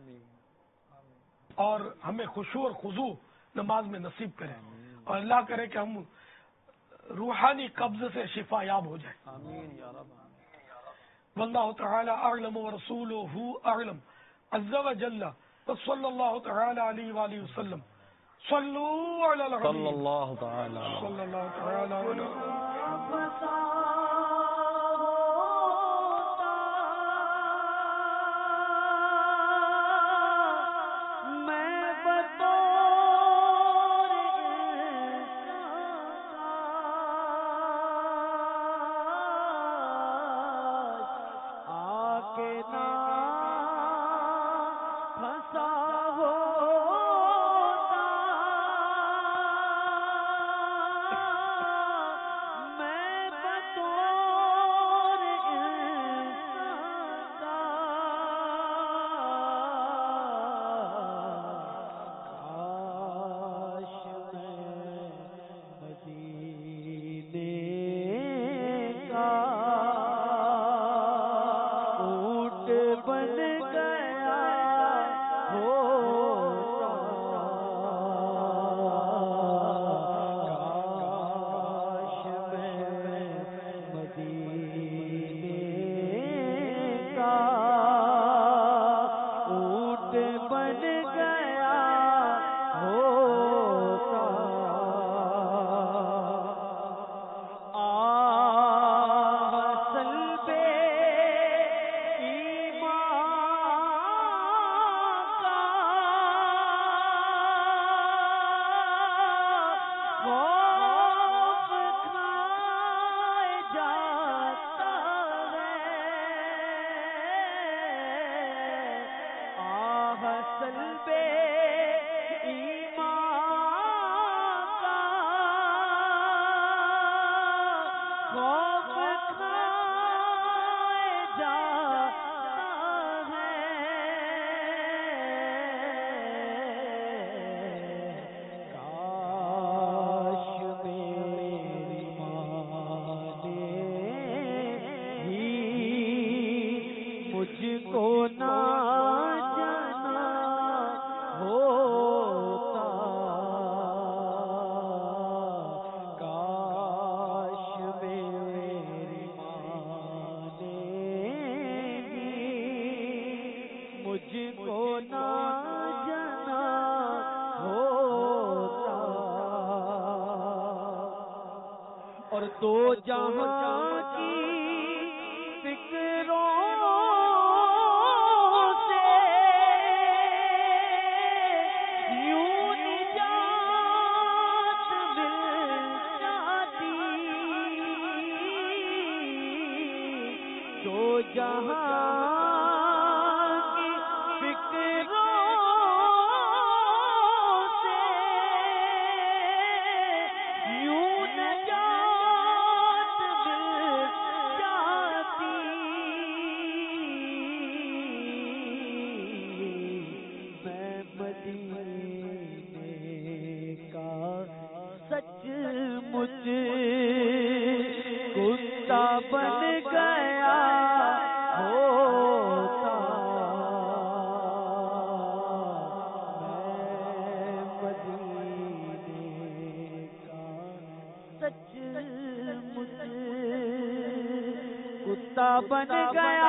اور ہمیں خشوع اور خضوع نماز میں نصیب کرے، اور اللہ کرے کہ ہم روحانی قبض سے شفا یاب ہو جائے. واللہ تعالی اعلم ورسولہ اعلم عز وجل، صلی اللہ تعالی علیہ وآلہ وسلم. صلوا علی الحبیب صلی اللہ تعالی علیہ میں دو جہاں کی فکروں سے یوں نجات مل جاتی، دو جہاں کی فکروں بن گیا ہوتا، میں مدینے کا سچ مجھ کتا بن گیا۔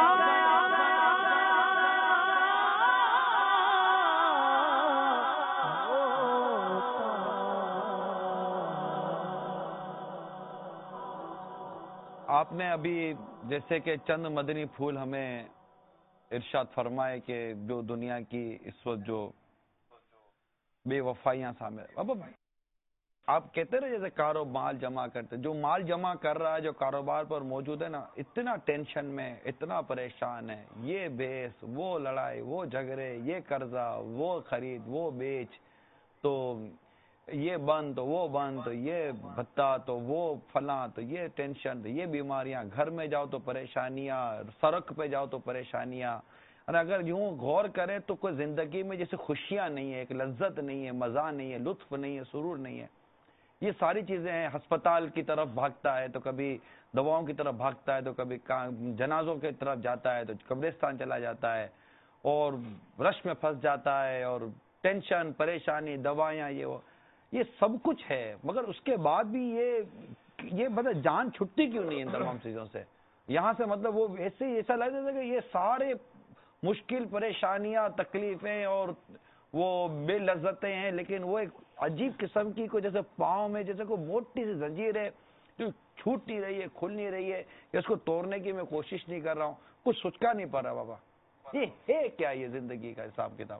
آپ نے ابھی جیسے کہ چند مدنی پھول ہمیں ارشاد فرمائے کہ جو دنیا کی اس وقت جو بے وفائیاں سامنے، اب آپ کہتے رہے جیسے مال جمع کرتے، جو مال جمع کر رہا ہے، جو کاروبار پر موجود ہے نا، اتنا ٹینشن میں، اتنا پریشان ہے، یہ بیس، وہ لڑائی، وہ جھگڑے، یہ قرضہ، وہ خرید، وہ بیچ، تو یہ بند تو وہ بند تو یہ بھتا تو وہ فلاں تو یہ ٹینشن تو یہ بیماریاں، گھر میں جاؤ تو پریشانیاں، سڑک پہ جاؤ تو پریشانیاں، اور اگر یوں غور کریں تو کوئی زندگی میں جیسے خوشیاں نہیں ہے، ایک لذت نہیں ہے، مزہ نہیں ہے، لطف نہیں ہے، سرور نہیں ہے، یہ ساری چیزیں ہیں۔ ہسپتال کی طرف بھاگتا ہے تو کبھی دواؤں کی طرف بھاگتا ہے تو کبھی جنازوں کی طرف جاتا ہے تو قبرستان چلا جاتا ہے اور رش میں پھنس جاتا ہے، اور ٹینشن، پریشانی، دوائیاں، یہ سب کچھ ہے، مگر اس کے بعد بھی یہ مطلب جان چھٹتی کیوں نہیں ان تمام چیزوں سے؟ یہاں سے مطلب وہ ایسا لگ رہا ہے کہ یہ سارے مشکل، پریشانیاں، تکلیفیں اور وہ بے لذتیں ہیں، لیکن وہ ایک عجیب قسم کی کوئی جیسے پاؤں میں جیسے کوئی موٹی سی زنجیر ہے جو چھوٹ نہیں رہی ہے، کھل نہیں رہی ہے، کہ اس کو توڑنے کی میں کوشش نہیں کر رہا ہوں، کچھ سوچ نہیں پا رہا بابا، یہ ہے کیا یہ زندگی کا حساب کتاب؟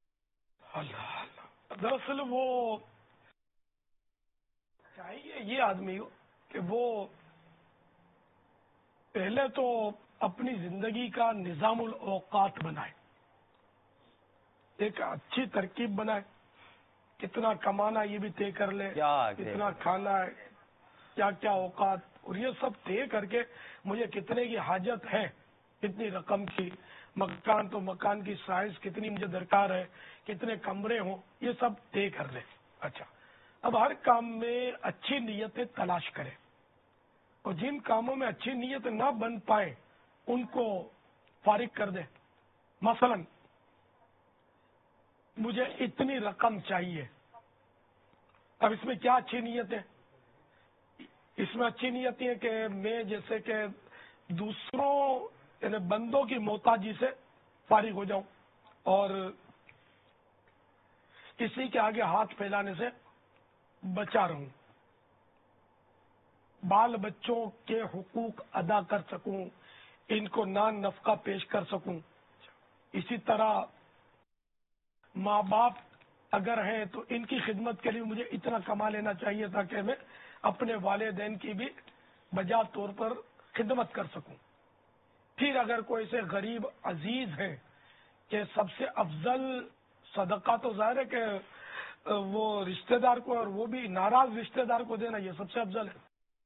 اللہ دراصل وہ چاہیے یہ آدمی ہو کہ وہ پہلے تو اپنی زندگی کا نظام الاوقات بنائے، ایک اچھی ترکیب بنائے، کتنا کمانا یہ بھی طے کر لے، کتنا کھانا ہے، کیا کیا اوقات، اور یہ سب طے کر کے مجھے کتنے کی حاجت ہے، کتنی رقم کی، مکان تو مکان کی سائز کتنی مجھے درکار ہے، کتنے کمرے ہوں، یہ سب طے کر لے۔ اچھا، اب ہر کام میں اچھی نیتیں تلاش کرے، اور جن کاموں میں اچھی نیت نہ بن پائے ان کو فارغ کر دے۔ مثلا مجھے اتنی رقم چاہیے، اب اس میں کیا اچھی نیت ہے؟ اس میں اچھی نیت یہ کہ میں جیسے کہ دوسروں یعنی بندوں کی محتاجی سے فارغ ہو جاؤں اور کسی کے آگے ہاتھ پھیلانے سے بچا رہوں، بال بچوں کے حقوق ادا کر سکوں، ان کو نان نفقہ پیش کر سکوں۔ اسی طرح ماں باپ اگر ہیں تو ان کی خدمت کے لیے مجھے اتنا کما لینا چاہیے تاکہ میں اپنے والدین کی بھی بجا طور پر خدمت کر سکوں۔ پھر اگر کوئی سے غریب عزیز ہیں کہ سب سے افضل صدقہ تو ظاہر ہے کہ وہ رشتہ دار کو، اور وہ بھی ناراض رشتہ دار کو دینا، یہ سب سے افضل ہے۔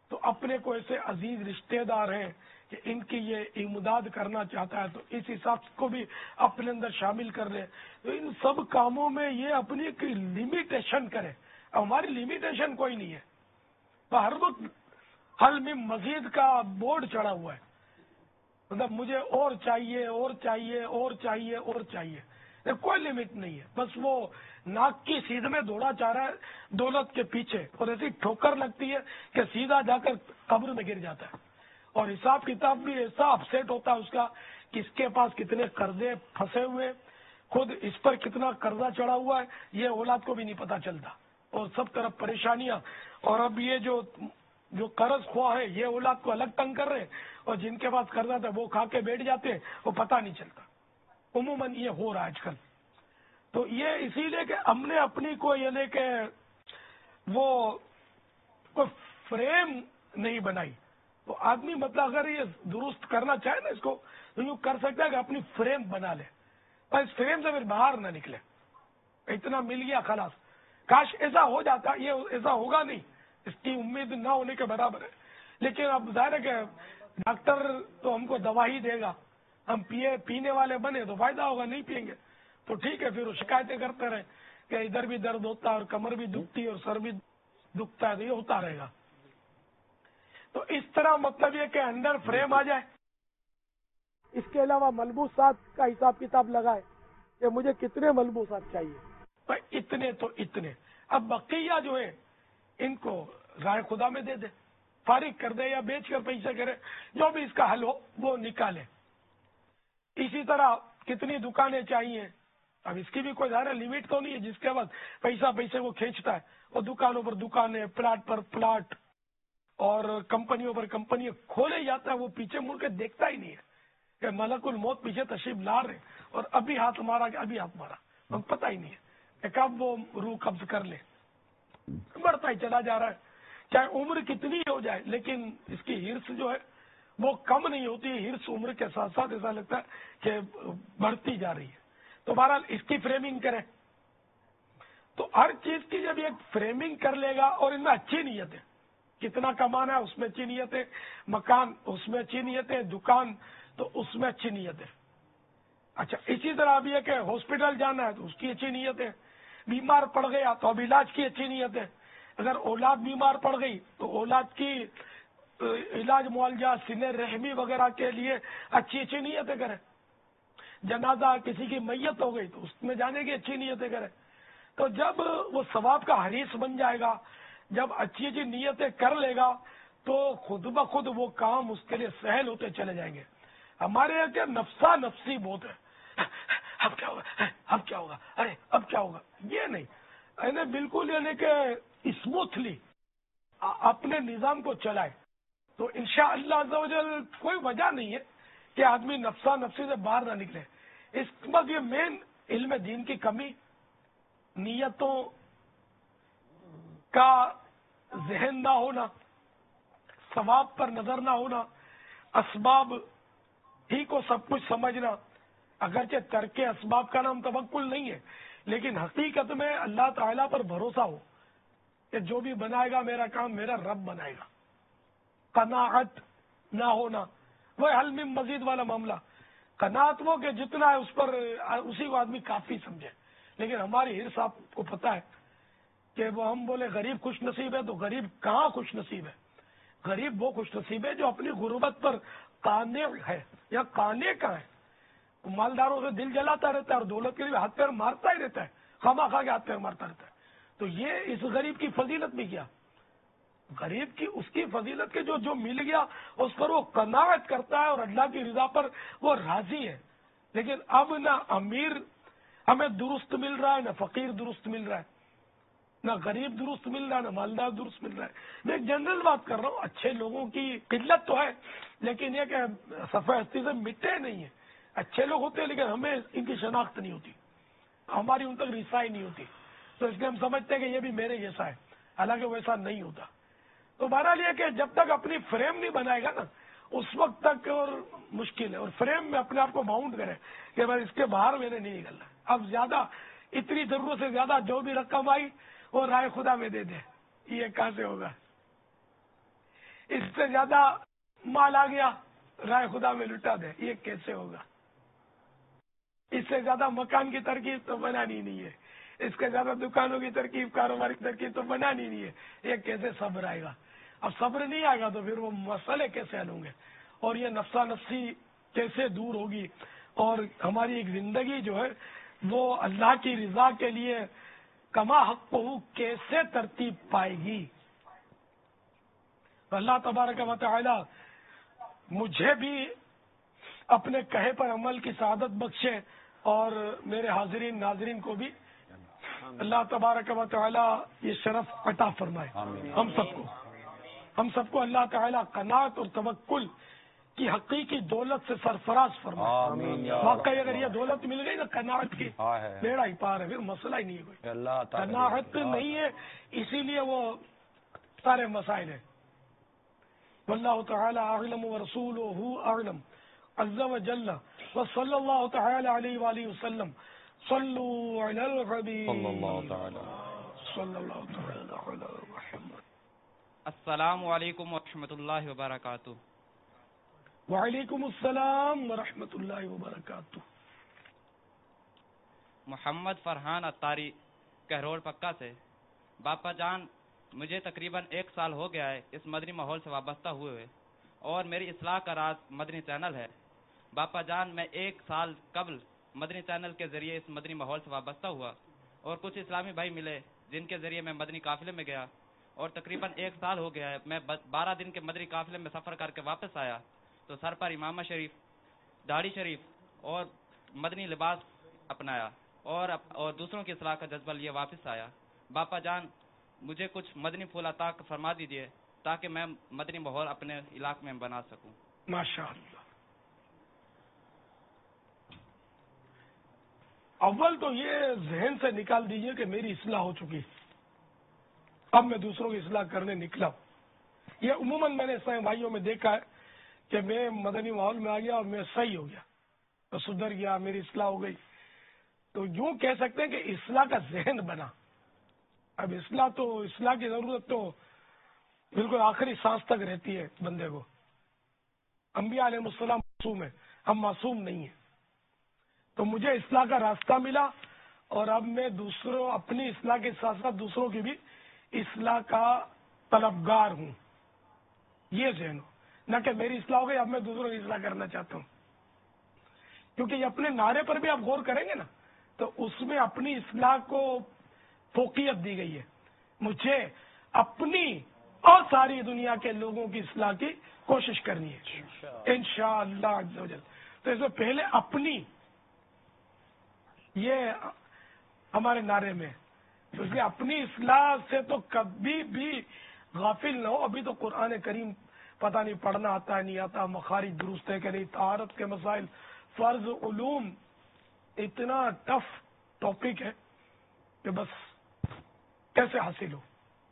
تو اپنے کو ایسے عزیز رشتے دار ہیں کہ ان کی یہ امداد کرنا چاہتا ہے تو اس حساب کو بھی اپنے اندر شامل کر لے. تو ان سب کاموں میں یہ اپنی ایک لمیٹیشن کرے. ہماری لمیٹیشن کوئی نہیں ہے. ہر وقت حل میں مزید کا بورڈ چڑھا ہوا ہے. مطلب مجھے اور چاہیے اور چاہیے اور چاہیے اور چاہیے. کوئی لمٹ نہیں ہے. بس وہ ناک کی سیدھ میں دوڑا چاہ رہا ہے دولت کے پیچھے, اور ایسی ٹھوکر لگتی ہے کہ سیدھا جا کر قبر میں گر جاتا ہے. اور حساب کتاب بھی ایسا اپسیٹ ہوتا ہے اس کا کہ اس کے پاس کتنے قرضے پھنسے ہوئے, خود اس پر کتنا قرضہ چڑھا ہوا ہے, یہ اولاد کو بھی نہیں پتا چلتا. اور سب طرف پریشانیاں. اور اب یہ جو قرض خواہ ہے یہ اولاد کو الگ تنگ کر رہے ہیں, اور جن کے پاس قرضہ تھا وہ کھا کے بیٹھ جاتے ہیں, وہ پتہ نہیں چلتا. عموماً یہ ہو رہا ہے آج کل. تو یہ اسی لیے کہ ہم نے اپنی کو یعنی کہ وہ کوئی فریم نہیں بنائی. تو آدمی مطلب اگر یہ درست کرنا چاہے نا اس کو تو یوں کر سکتا ہے کہ اپنی فریم بنا لے, پر اس فریم سے پھر باہر نہ نکلے. اتنا مل گیا خلاص. کاش ایسا ہو جاتا. یہ ایسا ہوگا نہیں, اس کی امید نہ ہونے کے برابر ہے. لیکن اب ظاہر ہے کہ ڈاکٹر تو ہم کو دوا ہی دے گا, ہم پینے والے بنے تو فائدہ ہوگا. نہیں پئیں گے تو ٹھیک ہے, پھر وہ شکایتیں کرتے رہے کہ ادھر بھی درد ہوتا ہے اور کمر بھی دکھتی ہے اور سر بھی دکھتا ہے. تو یہ ہوتا رہے گا. تو اس طرح مطلب یہ کہ انڈر فریم آ جائے. اس کے علاوہ ملبوسات کا حساب کتاب لگائے کہ مجھے کتنے ملبوسات چاہیے, اتنے تو اتنے. اب بقیہ جو ہے ان کو رائے خدا میں دے دے, فارغ کر دے یا بیچ کر پیسے کرے, جو بھی اس کا حل ہو وہ نکالے. اسی طرح کتنی دکانیں چاہیے. اب اس کی بھی کوئی ظاہر لمٹ تو نہیں ہے. جس کے بعد پیسے کو کھینچتا ہے وہ دکانوں پر دکانیں, پلاٹ پر پلاٹ اور کمپنیوں پر کمپنیاں کھولے جاتا ہے. وہ پیچھے مڑ کے دیکھتا ہی نہیں ہے کہ ملک الموت پیچھے تشریف لا رہے اور ابھی ہاتھ مارا کہ ابھی ہاتھ مارا. ہم پتہ ہی نہیں ہے کہ کب وہ روح قبض کر لے. بڑھتا ہی چلا جا رہا ہے, چاہے عمر کتنی ہو جائے, لیکن اس کی ہرس جو ہے وہ کم نہیں ہوتی. ہرس عمر کے ساتھ ساتھ ایسا لگتا ہے کہ بڑھتی جا رہی ہے. تو بہرحال اس کی فریمنگ کریں. تو ہر چیز کی جب ایک فریمنگ کر لے گا, اور ان میں اچھی نیت ہے, کتنا کمانا ہے اس میں اچھی نیت ہے, مکان اس میں اچھی نیت ہے, دکان تو اس میں اچھی نیت ہے. اچھا اسی طرح اب یہ کہ ہاسپٹل جانا ہے تو اس کی اچھی نیت ہے, بیمار پڑ گیا تو اب علاج کی اچھی نیت ہے, اگر اولاد بیمار پڑ گئی تو اولاد کی علاج معالجہ سنے رحمی وغیرہ کے لیے اچھی نیتیں کریں. جنازہ کسی کی میت ہو گئی تو اس میں جانے کی اچھی نیتیں کریں. تو جب وہ ثواب کا حریص بن جائے گا, جب اچھی نیتیں کر لے گا تو خود بخود وہ کام اس کے لیے سہل ہوتے چلے جائیں گے. ہمارے یہاں کیا نفسا نفسی بہت ہے. اب کیا ہوگا, اب کیا ہوگا, ارے اب کیا ہوگا, یہ نہیں. انہیں بالکل یعنی کہ اسموتھلی اپنے نظام کو چلائے تو انشاءاللہ عز و جل کوئی وجہ نہیں ہے کہ آدمی نفسا نفسی سے باہر نہ نکلے. اس بس یہ مین علم دین کی کمی, نیتوں کا ذہن نہ ہونا, ثواب پر نظر نہ ہونا, اسباب ہی کو سب کچھ سمجھنا. اگرچہ ترک اسباب کا نام توکل نہیں ہے, لیکن حقیقت میں اللہ تعالیٰ پر بھروسہ ہو کہ جو بھی بنائے گا میرا کام میرا رب بنائے گا. قناعت نہ ہونا وہ حل میں مزید والا معاملہ. قناعت وہ کہ جتنا ہے اس پر اسی کو آدمی کافی سمجھے. لیکن ہماری ہرس آپ کو پتہ ہے کہ وہ ہم بولے غریب خوش نصیب ہے, تو غریب کہاں خوش نصیب ہے. غریب وہ خوش نصیب ہے جو اپنی غربت پر قانع ہے. یا قانع کہاں ہے, مالداروں سے دل جلاتا رہتا ہے اور دولت کے لیے ہاتھ پیر مارتا ہی رہتا ہے, خواہ خواہ کے ہاتھ پیر مارتا رہتا ہے. تو یہ اس غریب کی فضیلت بھی کیا, غریب کی اس کی فضیلت کے جو مل گیا اس پر وہ قناعت کرتا ہے اور اللہ کی رضا پر وہ راضی ہے. لیکن اب نہ امیر ہمیں درست مل رہا ہے, نہ فقیر درست مل رہا ہے, نہ غریب درست مل رہا ہے, نہ مالدار درست مل رہا ہے. میں ایک جنرل بات کر رہا ہوں. اچھے لوگوں کی قلت تو ہے, لیکن یہ کہ صفحہ ہستی سے مٹے نہیں ہیں. اچھے لوگ ہوتے ہیں لیکن ہمیں ان کی شناخت نہیں ہوتی, ہماری ان تک رسائی نہیں ہوتی. تو اس لیے ہم سمجھتے ہیں کہ یہ بھی میرے جیسا ہے, حالانکہ ویسا نہیں ہوتا. تو بہرحال یہ کہ جب تک اپنی فریم نہیں بنائے گا نا اس وقت تک اور مشکل ہے. اور فریم میں اپنے آپ کو باؤنڈ کرے کہ بھائی اس کے باہر میں نے نہیں نکلنا. اب زیادہ اتنی ضرورت سے زیادہ جو بھی رقم آئی وہ رائے خدا میں دے دے, یہ کہاں سے ہوگا. اس سے زیادہ مال آ گیا رائے خدا میں لٹا دے، یہ کیسے ہوگا؟ اس سے زیادہ مکان کی ترکیب تو بنانی نہیں ہے، اس کے زیادہ دکانوں کی ترکیب، کاروبار کی ترکیب تو بنانی نہیں ہے، یہ کیسے صبر آئے گا؟ اب صبر نہیں آئے گا تو پھر وہ مسئلے کیسے حل ہوں گے، اور یہ نفسا نفسی کیسے دور ہوگی، اور ہماری ایک زندگی جو ہے وہ اللہ کی رضا کے لیے کما حق کیسے ترتیب پائے گی؟ اللہ تبارک و تعالی مجھے بھی اپنے کہے پر عمل کی سعادت بخشے، اور میرے حاضرین ناظرین کو بھی اللہ تبارک و تعالی یہ شرف عطا فرمائے۔ ہم سب کو اللہ تعالی قناعت اور توکل کی حقیقی دولت سے سرفراز فرمائے۔ واقعی اگر یہ دولت مل گئی نا قناعت کی، بیڑا ہی پار ہے، پھر مسئلہ ہی نہیں ہے کوئی۔ قناعت نہیں ہے، اسی لیے وہ سارے مسائل ہیں۔ واللہ تعالی اعلم ورسولہ اعلم عز وجل وصلی اللہ تعالی علیہ وآلہ وسلم۔ صلوا علی الحبیب صلی اللہ تعالی علی محمد۔ السلام علیکم ورحمۃ اللہ وبرکاتہ۔ وعلیکم السلام ورحمۃ اللہ وبرکاتہ۔ محمد فرحان اتاری، کہرول پکا سے۔ باپا جان، مجھے تقریباً 1 سال ہو گیا ہے اس مدنی ماحول سے وابستہ ہوئے، اور میری اصلاح کا راز مدنی چینل ہے۔ باپا جان، میں 1 سال قبل مدنی چینل کے ذریعے اس مدنی ماحول سے وابستہ ہوا، اور کچھ اسلامی بھائی ملے جن کے ذریعے میں مدنی قافلے میں گیا، اور تقریباً 1 سال ہو گیا ہے۔ میں 12 دن کے مدنی قافلے میں سفر کر کے واپس آیا تو سر پر امامہ شریف، داڑھی شریف اور مدنی لباس اپنایا، اور دوسروں کی اصلاح کا جذبہ لیے واپس آیا۔ باپا جان، مجھے کچھ مدنی پھول عطا فرما دیجئے تاکہ میں مدنی ماحول اپنے علاقے میں بنا سکوں۔ ماشاءاللہ۔ اول تو یہ ذہن سے نکال دیجئے کہ میری اصلاح ہو چکی، اب میں دوسروں کی اصلاح کرنے نکلا۔ یہ عموماً میں نے اسلامی بھائیوں میں دیکھا ہے کہ میں مدنی ماحول میں آ گیا اور میں صحیح ہو گیا، میں سدھر گیا، میری اصلاح ہو گئی۔ تو یوں کہہ سکتے ہیں کہ اصلاح کا ذہن بنا۔ اب اصلاح کی ضرورت تو بالکل آخری سانس تک رہتی ہے بندے کو۔ انبیاء علیہ السلام معصوم ہیں، ہم معصوم نہیں ہیں۔ تو مجھے اصلاح کا راستہ ملا، اور اب میں اپنی اصلاح کے ساتھ ساتھ دوسروں کی بھی اصلاح کا طلبگار ہوں۔ یہ ذہن ہو، نہ کہ میری اصلاح ہو گئی اب میں دوسروں کی اصلاح کرنا چاہتا ہوں، کیونکہ یہ اپنے نعرے پر بھی آپ غور کریں گے نا تو اس میں اپنی اصلاح کو فوقیت دی گئی ہے۔ مجھے اپنی اور ساری دنیا کے لوگوں کی اصلاح کی کوشش کرنی ہے انشاءاللہ عز و جل۔ تو اس میں پہلے اپنی، یہ ہمارے نعرے میں، اس لیے اپنی اصلاح سے تو کبھی بھی غافل نہ ہو۔ ابھی تو قرآن کریم پتہ نہیں پڑھنا آتا ہے نہیں آتا، مخارج درست ہے کہ نہیں، طہارت کے مسائل، فرض، علوم، اتنا ٹف ٹاپک ہے کہ بس کیسے حاصل ہو۔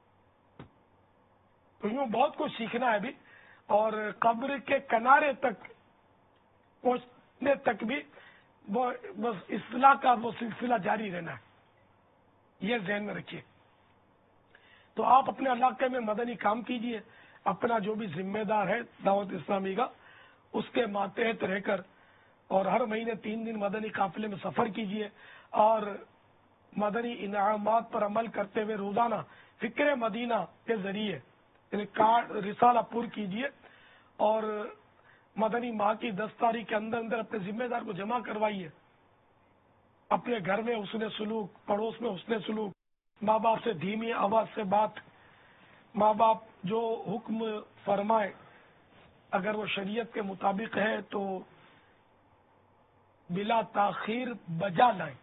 تو یوں بہت کچھ سیکھنا ہے ابھی، اور قبر کے کنارے تک پہنچنے تک بھی بس اصلاح کا وہ سلسلہ جاری رہنا ہے، یہ ذہن میں رکھیے۔ تو آپ اپنے علاقے میں مدنی کام کیجئے، اپنا جو بھی ذمہ دار ہے دعوت اسلامی کا اس کے ماتحت رہ کر، اور ہر مہینے 3 دن مدنی قافلے میں سفر کیجئے، اور مدنی انعامات پر عمل کرتے ہوئے روزانہ فکر مدینہ کے ذریعے یعنی رسالہ پر کیجئے، اور مدنی ماہ کی 10 تاریخ کے اندر اندر اپنے ذمہ دار کو جمع کروائیے۔ اپنے گھر میں حسن سلوک، پڑوس میں حسن سلوک، ماں باپ سے دھیمی آواز سے بات، ماں باپ جو حکم فرمائے اگر وہ شریعت کے مطابق ہے تو بلا تاخیر بجا لائیں۔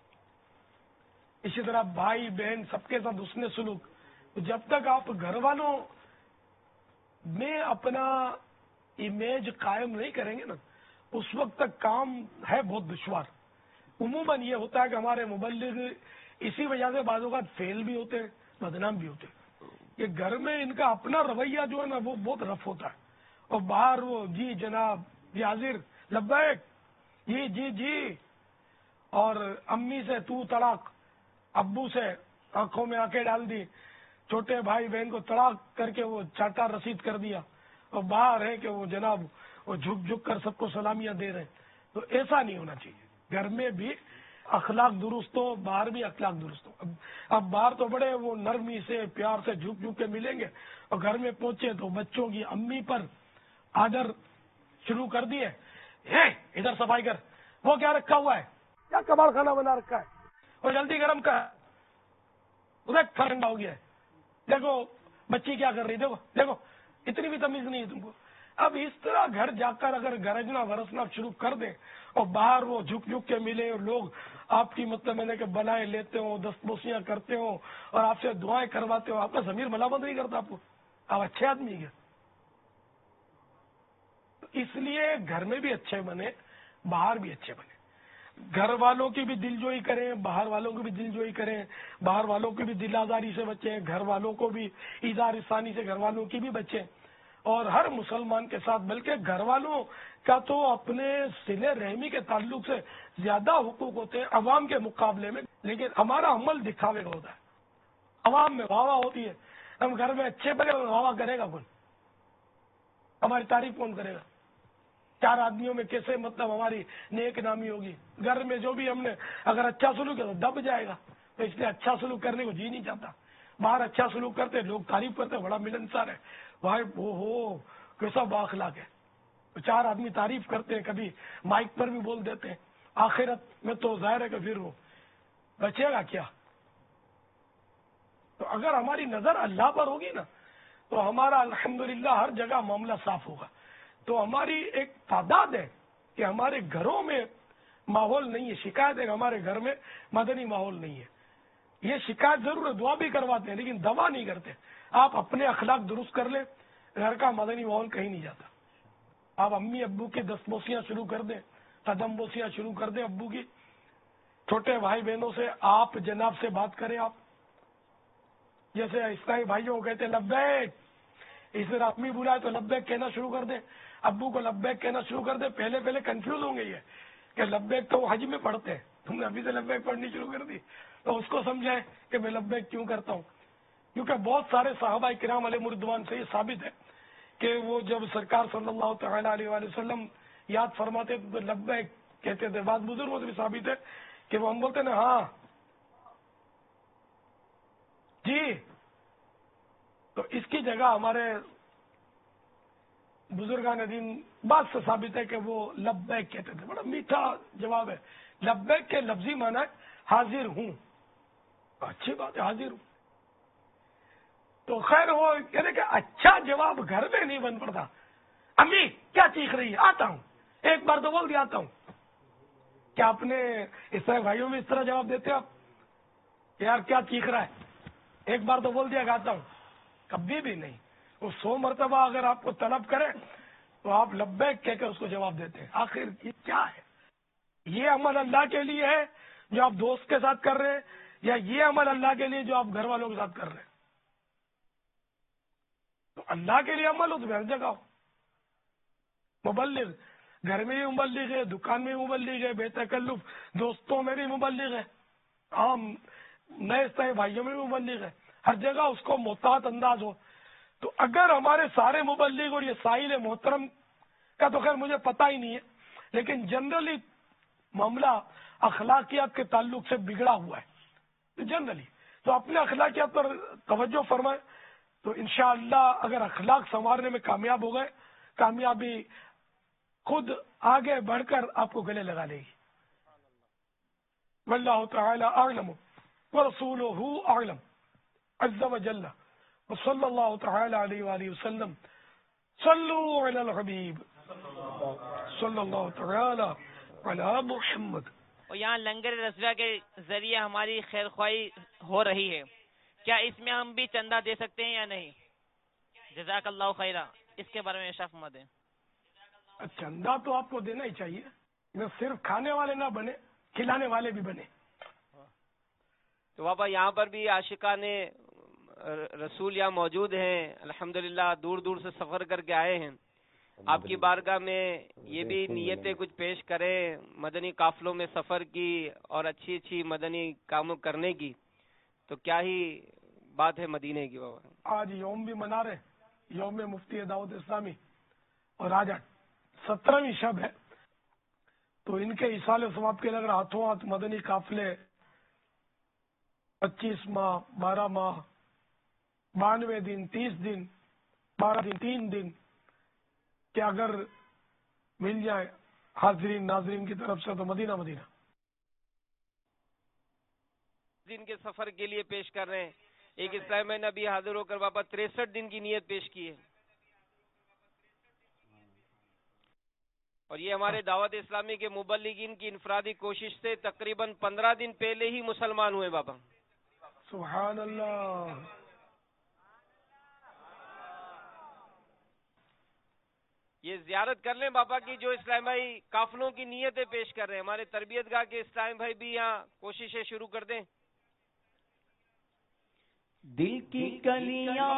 اسی طرح بھائی بہن سب کے ساتھ حسن سلوک۔ جب تک آپ گھر والوں میں اپنا امیج قائم نہیں کریں گے نا، اس وقت تک کام ہے بہت دشوار۔ عموماً یہ ہوتا ہے کہ ہمارے مبلغ اسی وجہ سے بعض اوقات فیل بھی ہوتے ہیں، بدنام بھی ہوتے ہیں، کہ گھر میں ان کا اپنا رویہ جو ہے نا وہ بہت رف ہوتا ہے، اور باہر وہ جی جناب، جی حاضر، لبیک، جی جی جی، اور امی سے تو طلاق، ابو سے آنکھوں میں آنکھیں ڈال دی، چھوٹے بھائی بہن کو تڑاک کر کے وہ چاٹا رسید کر دیا اور باہر ہے کہ وہ جناب وہ جھک جھک کر سب کو سلامیاں دے رہے ہیں. تو ایسا نہیں ہونا چاہیے. گھر میں بھی اخلاق درست ہو, باہر بھی اخلاق درست ہو. اب باہر تو بڑے وہ نرمی سے پیار سے جھک جھک کے ملیں گے, اور گھر میں پہنچے تو بچوں کی امی پر آڈر شروع کر دیے, ادھر صفائی کر, وہ کیا رکھا ہوا ہے, کیا کباڑ کھانا بنا رکھا ہے, اور جلدی گرم کا ادھر ٹھنڈا ہو گیا ہے, دیکھو بچی کیا کر رہی, دیکھو دیکھو, اتنی بھی تمیز نہیں ہے تم کو. اب اس طرح گھر جا کر اگر گرجنا برسنا شروع کر دیں اور باہر وہ جھک جھک کے ملے اور لوگ آپ کی مطلب میں نے کہ بلائیں لیتے ہوں, دستبوسیاں کرتے ہوں اور آپ سے دعائیں کرواتے ہوں, آپ کا ضمیر ملامت نہیں کرتا آپ کو, آپ اچھے آدمی ہیں. اس لیے گھر میں بھی اچھے بنے, باہر بھی اچھے بنے. گھر والوں کی بھی دل جوئی کریں, باہر والوں کی بھی دل جوئی کریں, باہر والوں کی بھی دل آزاری سے بچیں, گھر والوں کو بھی ایذا رسانی سے گھر والوں کی بھی بچیں. اور ہر مسلمان کے ساتھ, بلکہ گھر والوں کا تو اپنے صلہ رحمی کے تعلق سے زیادہ حقوق ہوتے ہیں عوام کے مقابلے میں, لیکن ہمارا عمل دکھاوے کا ہوتا ہے. عوام میں واہ واہ ہوتی ہے, ہم گھر میں اچھے بنے, واہ واہ کرے گا کون, ہماری تعریف کون کرے گا, چار آدمیوں میں کیسے مطلب ہماری نیک نامی ہوگی. گھر میں جو بھی ہم نے اگر اچھا سلوک کیا تو دب جائے گا, تو اس لیے اچھا سلوک کرنے کو جی نہیں چاہتا. باہر اچھا سلوک کرتے, لوگ تعریف کرتے, بڑا ملنسار ہے بھائی, وہ ہو کیسا بااخلاق ہے, تو چار آدمی تعریف کرتے ہیں, کبھی مائک پر بھی بول دیتے ہیں. آخرت میں تو ظاہر ہے کہ پھر وہ بچے گا کیا. تو اگر ہماری نظر اللہ پر ہوگی نا تو ہمارا الحمدللہ ہر جگہ معاملہ صاف ہوگا. تو ہماری ایک تعداد ہے کہ ہمارے گھروں میں ماحول نہیں ہے. شکایت ہے کہ ہمارے گھر میں مدنی ماحول نہیں ہے. یہ شکایت ضرور ہے, دعا بھی کرواتے ہیں لیکن دوا نہیں کرتے. آپ اپنے اخلاق درست کر لیں, گھر کا مدنی ماحول کہیں نہیں جاتا. آپ امی ابو کی دستبوسیاں شروع کر دیں, قدم بوسیاں شروع کر دیں ابو کی. چھوٹے بھائی بہنوں سے آپ جناب سے بات کریں. آپ جیسے اسلامی بھائیوں کو کہتے ہیں لبیک, اس طرح امی بلائے تو لبیک کہنا شروع کر دیں, ابو کو لبیک کہنا شروع کر دیں. پہلے پہلے کنفیوز ہوں گے یہ کہ لبیک تو وہ حج میں پڑھتے ہیں, تم نے ابھی سے لبیک پڑھنی شروع کر دی, تو اس کو سمجھائیں کہ میں لبیک کیوں کرتا ہوں. کیونکہ بہت سارے صحابہ کرام علیہ مردوان سے یہ ثابت ہے کہ وہ جب سرکار صلی اللہ تعالی علیہ وآلہ وسلم یاد فرماتے تو لبیک کہتے تھے. بعض بزرگوں سے بھی ثابت ہے کہ وہ ہم بولتے نا ہاں جی, تو اس کی جگہ ہمارے بزرگان دین بات سے ثابت ہے کہ وہ لبیک کہتے تھے. بڑا میٹھا جواب ہے. لبیک کے لفظی معنی ہے حاضر ہوں. اچھی بات ہے, حاضر ہوں. تو خیر وہ کہتے کہ اچھا جواب گھر میں نہیں بن پڑتا. امی کیا چیخ رہی ہے, آتا ہوں, ایک بار تو بول دیا آتا ہوں. کیا اپنے اس طرح بھائیوں میں اس طرح جواب دیتے آپ, یار کیا چیخ رہا ہے, ایک بار تو بول دیا کہ آتا ہوں. کبھی بھی نہیں. وہ 100 مرتبہ اگر آپ کو طلب کرے تو آپ لبیک کہہ کر اس کو جواب دیتے ہیں. آخر یہ کیا ہے, یہ عمل اللہ کے لیے ہے جو آپ دوست کے ساتھ کر رہے ہیں, یا یہ عمل اللہ کے لیے جو آپ گھر والوں کے ساتھ کر رہے ہیں. تو اللہ کے لیے عمل ہو تو ہر جگہ ہو. مبلغ گھر میں بھی مبلغ ہے, دکان میں بھی مبلغ ہے, بے تکلف دوستوں میں بھی مبلغ ہے, عام نئے سائے بھائیوں میں بھی مبلغ ہے. ہر جگہ اس کو محتاط انداز ہو. تو اگر ہمارے سارے مبلغ اور یہ سائل محترم کا تو خیر مجھے پتہ ہی نہیں ہے, لیکن جنرلی معاملہ اخلاقیات کے تعلق سے بگڑا ہوا ہے جنرلی. تو اپنے اخلاقیات پر توجہ فرمائیں تو انشاءاللہ اگر اخلاق سنوارنے میں کامیاب ہو گئے, کامیابی خود آگے بڑھ کر آپ کو گلے لگا لے گی. واللہ تعالی اعلم ورسولہ اعلم عز وجل وصلی اللہ تعالی علیہ وآلہ وسلم. صلوا علی الحبیب صلی اللہ تعالی علی محمد. اور یہاں لنگر رضویہ کے ذریعے ہماری خیر خواہی ہو رہی ہے, کیا اس میں ہم بھی چندہ دے سکتے ہیں یا نہیں؟ جزاک اللہ خیرہ, اس کے بارے میں ارشاد فرما دیں. چندہ تو آپ کو دینا ہی چاہیے, صرف کھانے والے نہ بنے, کھلانے والے بھی بنے. تو بابا یہاں پر بھی عاشقان رسول یہاں موجود ہیں, الحمدللہ دور دور سے سفر کر کے آئے ہیں. آپ کی بارگاہ میں یہ بھی نیتیں کچھ پیش کریں مدنی قافلوں میں سفر کی اور اچھی اچھی مدنی کاموں کرنے کی, تو کیا ہی بات ہے مدینے کی بابا. آج یوم بھی منا رہے یوم مفتی دعوت اسلامی اور آج 17ویں شب ہے تو ان کے اصال ثواب کے اگر ہاتھوں ہاتھ مدنی قافلے 25 ماہ 12 ماہ 92 دن 30 دن 12 دن 3 دن کہ اگر مل جائے حاضرین ناظرین کی طرف سے تو مدینہ مدینہ دن کے سفر کے لیے پیش کر رہے ہیں. ایک اسلام میں نبی حاضر ہو کر بابا 63 دن کی نیت پیش کی ہے. اور یہ ہمارے دعوت اسلامی کے مبلغین کی انفرادی کوشش سے تقریباً 15 دن پہلے ہی مسلمان ہوئے بابا. سبحان اللہ. یہ زیارت کر لیں بابا کی جو اسلام بھائی قافلوں کی نیتیں پیش کر رہے ہیں. ہمارے تربیت گاہ کے اسلام بھائی بھی یہاں کوششیں شروع کر دیں. دل کی کلیاں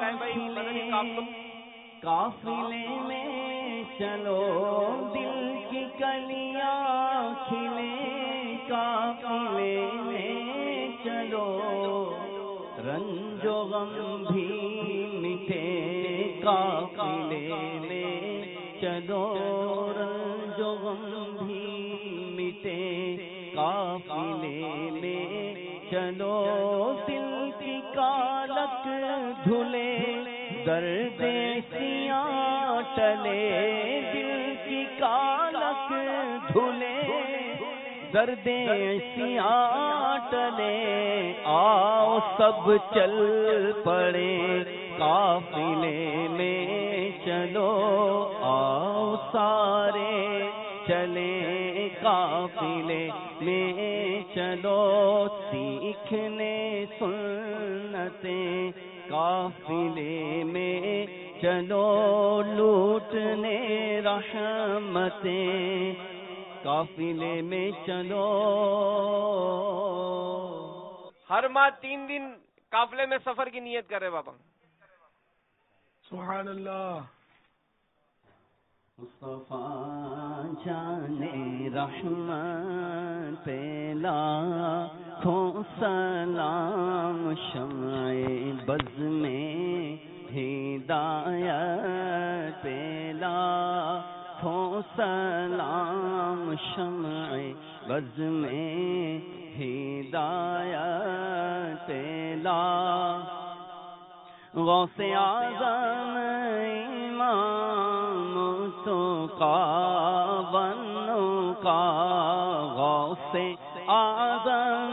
قافلے میں چلو، دل کی کلیاں کھلے قافلے میں چلو، رنج و غم بھی مٹے قافلے میں چلو، رنج و غم بھی مٹے قافلے میں چلو، دل کی کالک دھلے درد سیاں ٹلے، دل کی کالک دھلے درد سیاں ٹلے، آؤ سب چل پڑے قافلے میں چلو، آؤ سارے چلے قافلے میں چلو، سیکھنے سنتیں قافلے میں چلو، لوٹنے رحمتیں قافلے میں چلو. ہر ماہ 3 دن قافلے میں سفر کی نیت کر رہے بابا. سبحان اللہ. مصطفیٰ جانے رحمت لاکھوں سلام، شمع بز میں ہدایت لاکھوں سلام، شمع بز میں ہدایت لاکھ، غوث اعظم امام کا بنو کا، غوث اعظم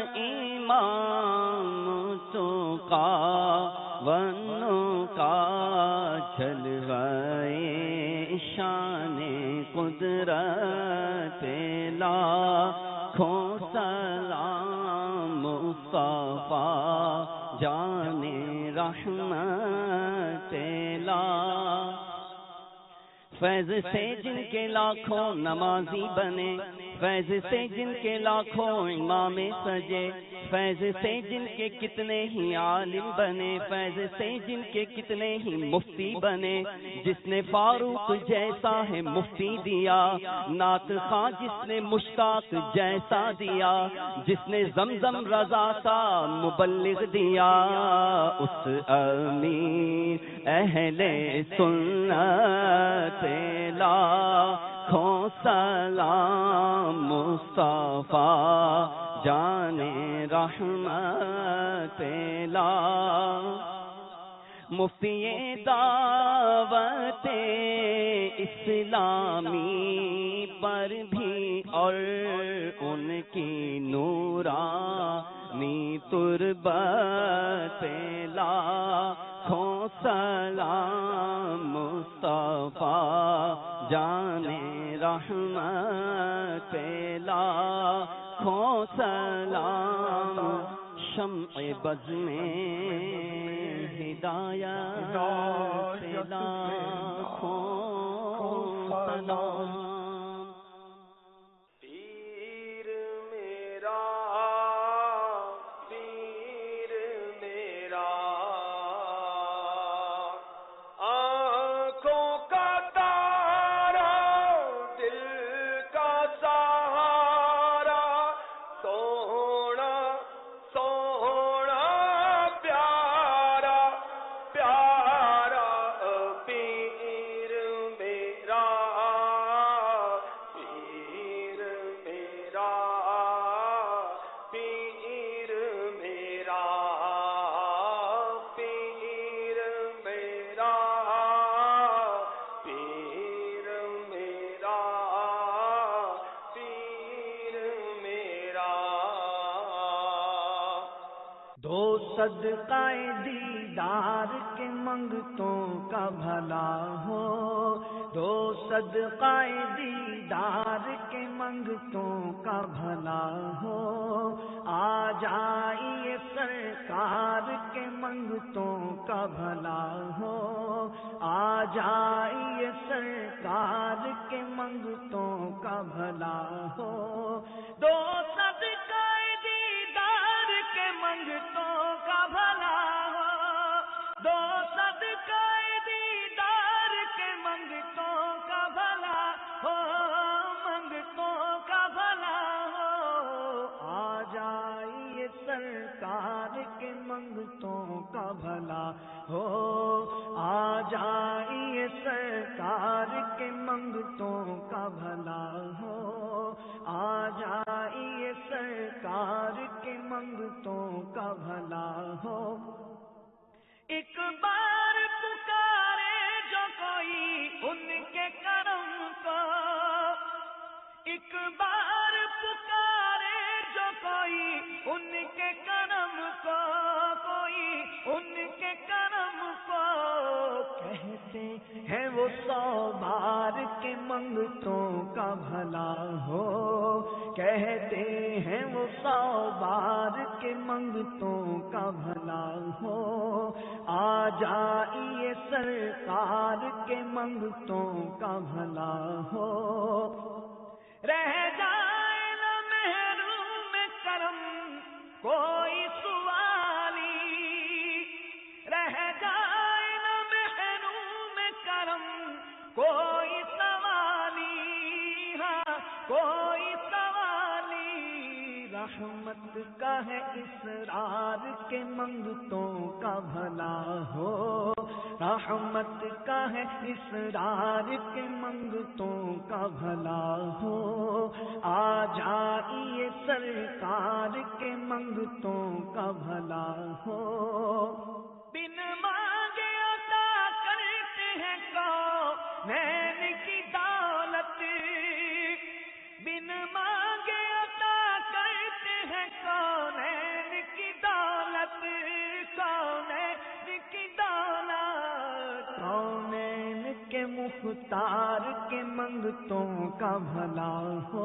امام کا بنو کا، جلوہ شان قدرت لاکھوں سلام، مصطفیٰ جان رحمت لاکھ، فیض سے جن کے لاکھوں نمازی بنے، فیض سے جن کے لاکھوں امام سجے، فیض سے جن کے کتنے ہی عالم بنے، فیض سے جن کے کتنے ہی مفتی بنے، جس نے فاروق جیسا ہے مفتی دیا، نعت خواں جس نے مشتاق جیسا دیا، جس نے زمزم رضا کا مبلغ دیا، اس امیر اہل سنت لاکھوں سلام، مصطفیٰ جان رحمت لاکھ، مفتی دعوت اسلامی پر بھی اور ان کی نورانی تربت لاکھوں سلام، مصطفیٰ جان رحمت لاکھوں سلام، شمع بز میں ہدایت لاکھوں سلام. پیر میرا پیر میرا آنکھوں کا تارا دل کا سہارا سونا سونا پیارا صدقہ دیدار کے منگتوں کا بھلا ہو، دو صدقہ دیدار کے منگتوں کا بھلا ہو، آ جائیے سرکار کے منگتوں کا بھلا ہو، آ جائیے سرکار کے منگتوں کا بھلا ہو، دو صدقہ دیدار کے منگتوں کا بھلا ہو، دو صدقہ دیدار کے منگتوں کا بھلا ہو، منگتوں کا بھلا ہو، آ جائیے سرکار کے منگتوں کا بھلا ہو، آ جائیے سرکار کے منگتوں کا بھلا ہو، آ جائیے سرکار کے منگتوں کا بھلا ہو، ایک بار پکارے جو کوئی ان کے کرم کو، ایک بار پکارے جو کوئی ان کے کرم کو، کوئی ان کے کرم کو، کہتے ہیں وہ 100 بار کے منگتوں کا بھلا ہو، کہتے ہیں وہ 100 بار کے منگتوں کا بھلا ہو، آ جائیے سرکار کے منگتوں کا بھلا ہو، رہ جائے نہ محروم کرم کوئی سوالی، رہ جائے نہ محروم کرم کوئی سوالی، ہاں کوئی سوالی، رحمت کا ہے اسرار کے منگتوں کا بھلا ہو، رحمت کا ہے اسرار کے منگتوں کا بھلا ہو، آ جائیے سرکار کے منگتوں کا بھلا ہو، بن مانگے عطا کرتے ہیں کونین کی دولت، بن مانگے عطا کرتے ہیں کونین کی دولت، کونین کی دولت، کونین کے مختار کے منگتوں کا بھلا ہو،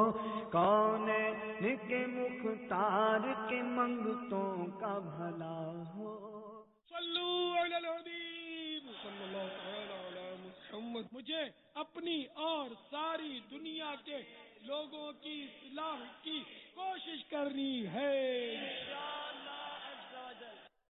کونین کے مختار کے منگتوں کا بھلا ہو، صلو علی الحبیب صلی اللہ تعالی علی محمد۔ مجھے اپنی اور ساری دنیا کے لوگوں کی اصلاح کی کوشش کرنی ہے۔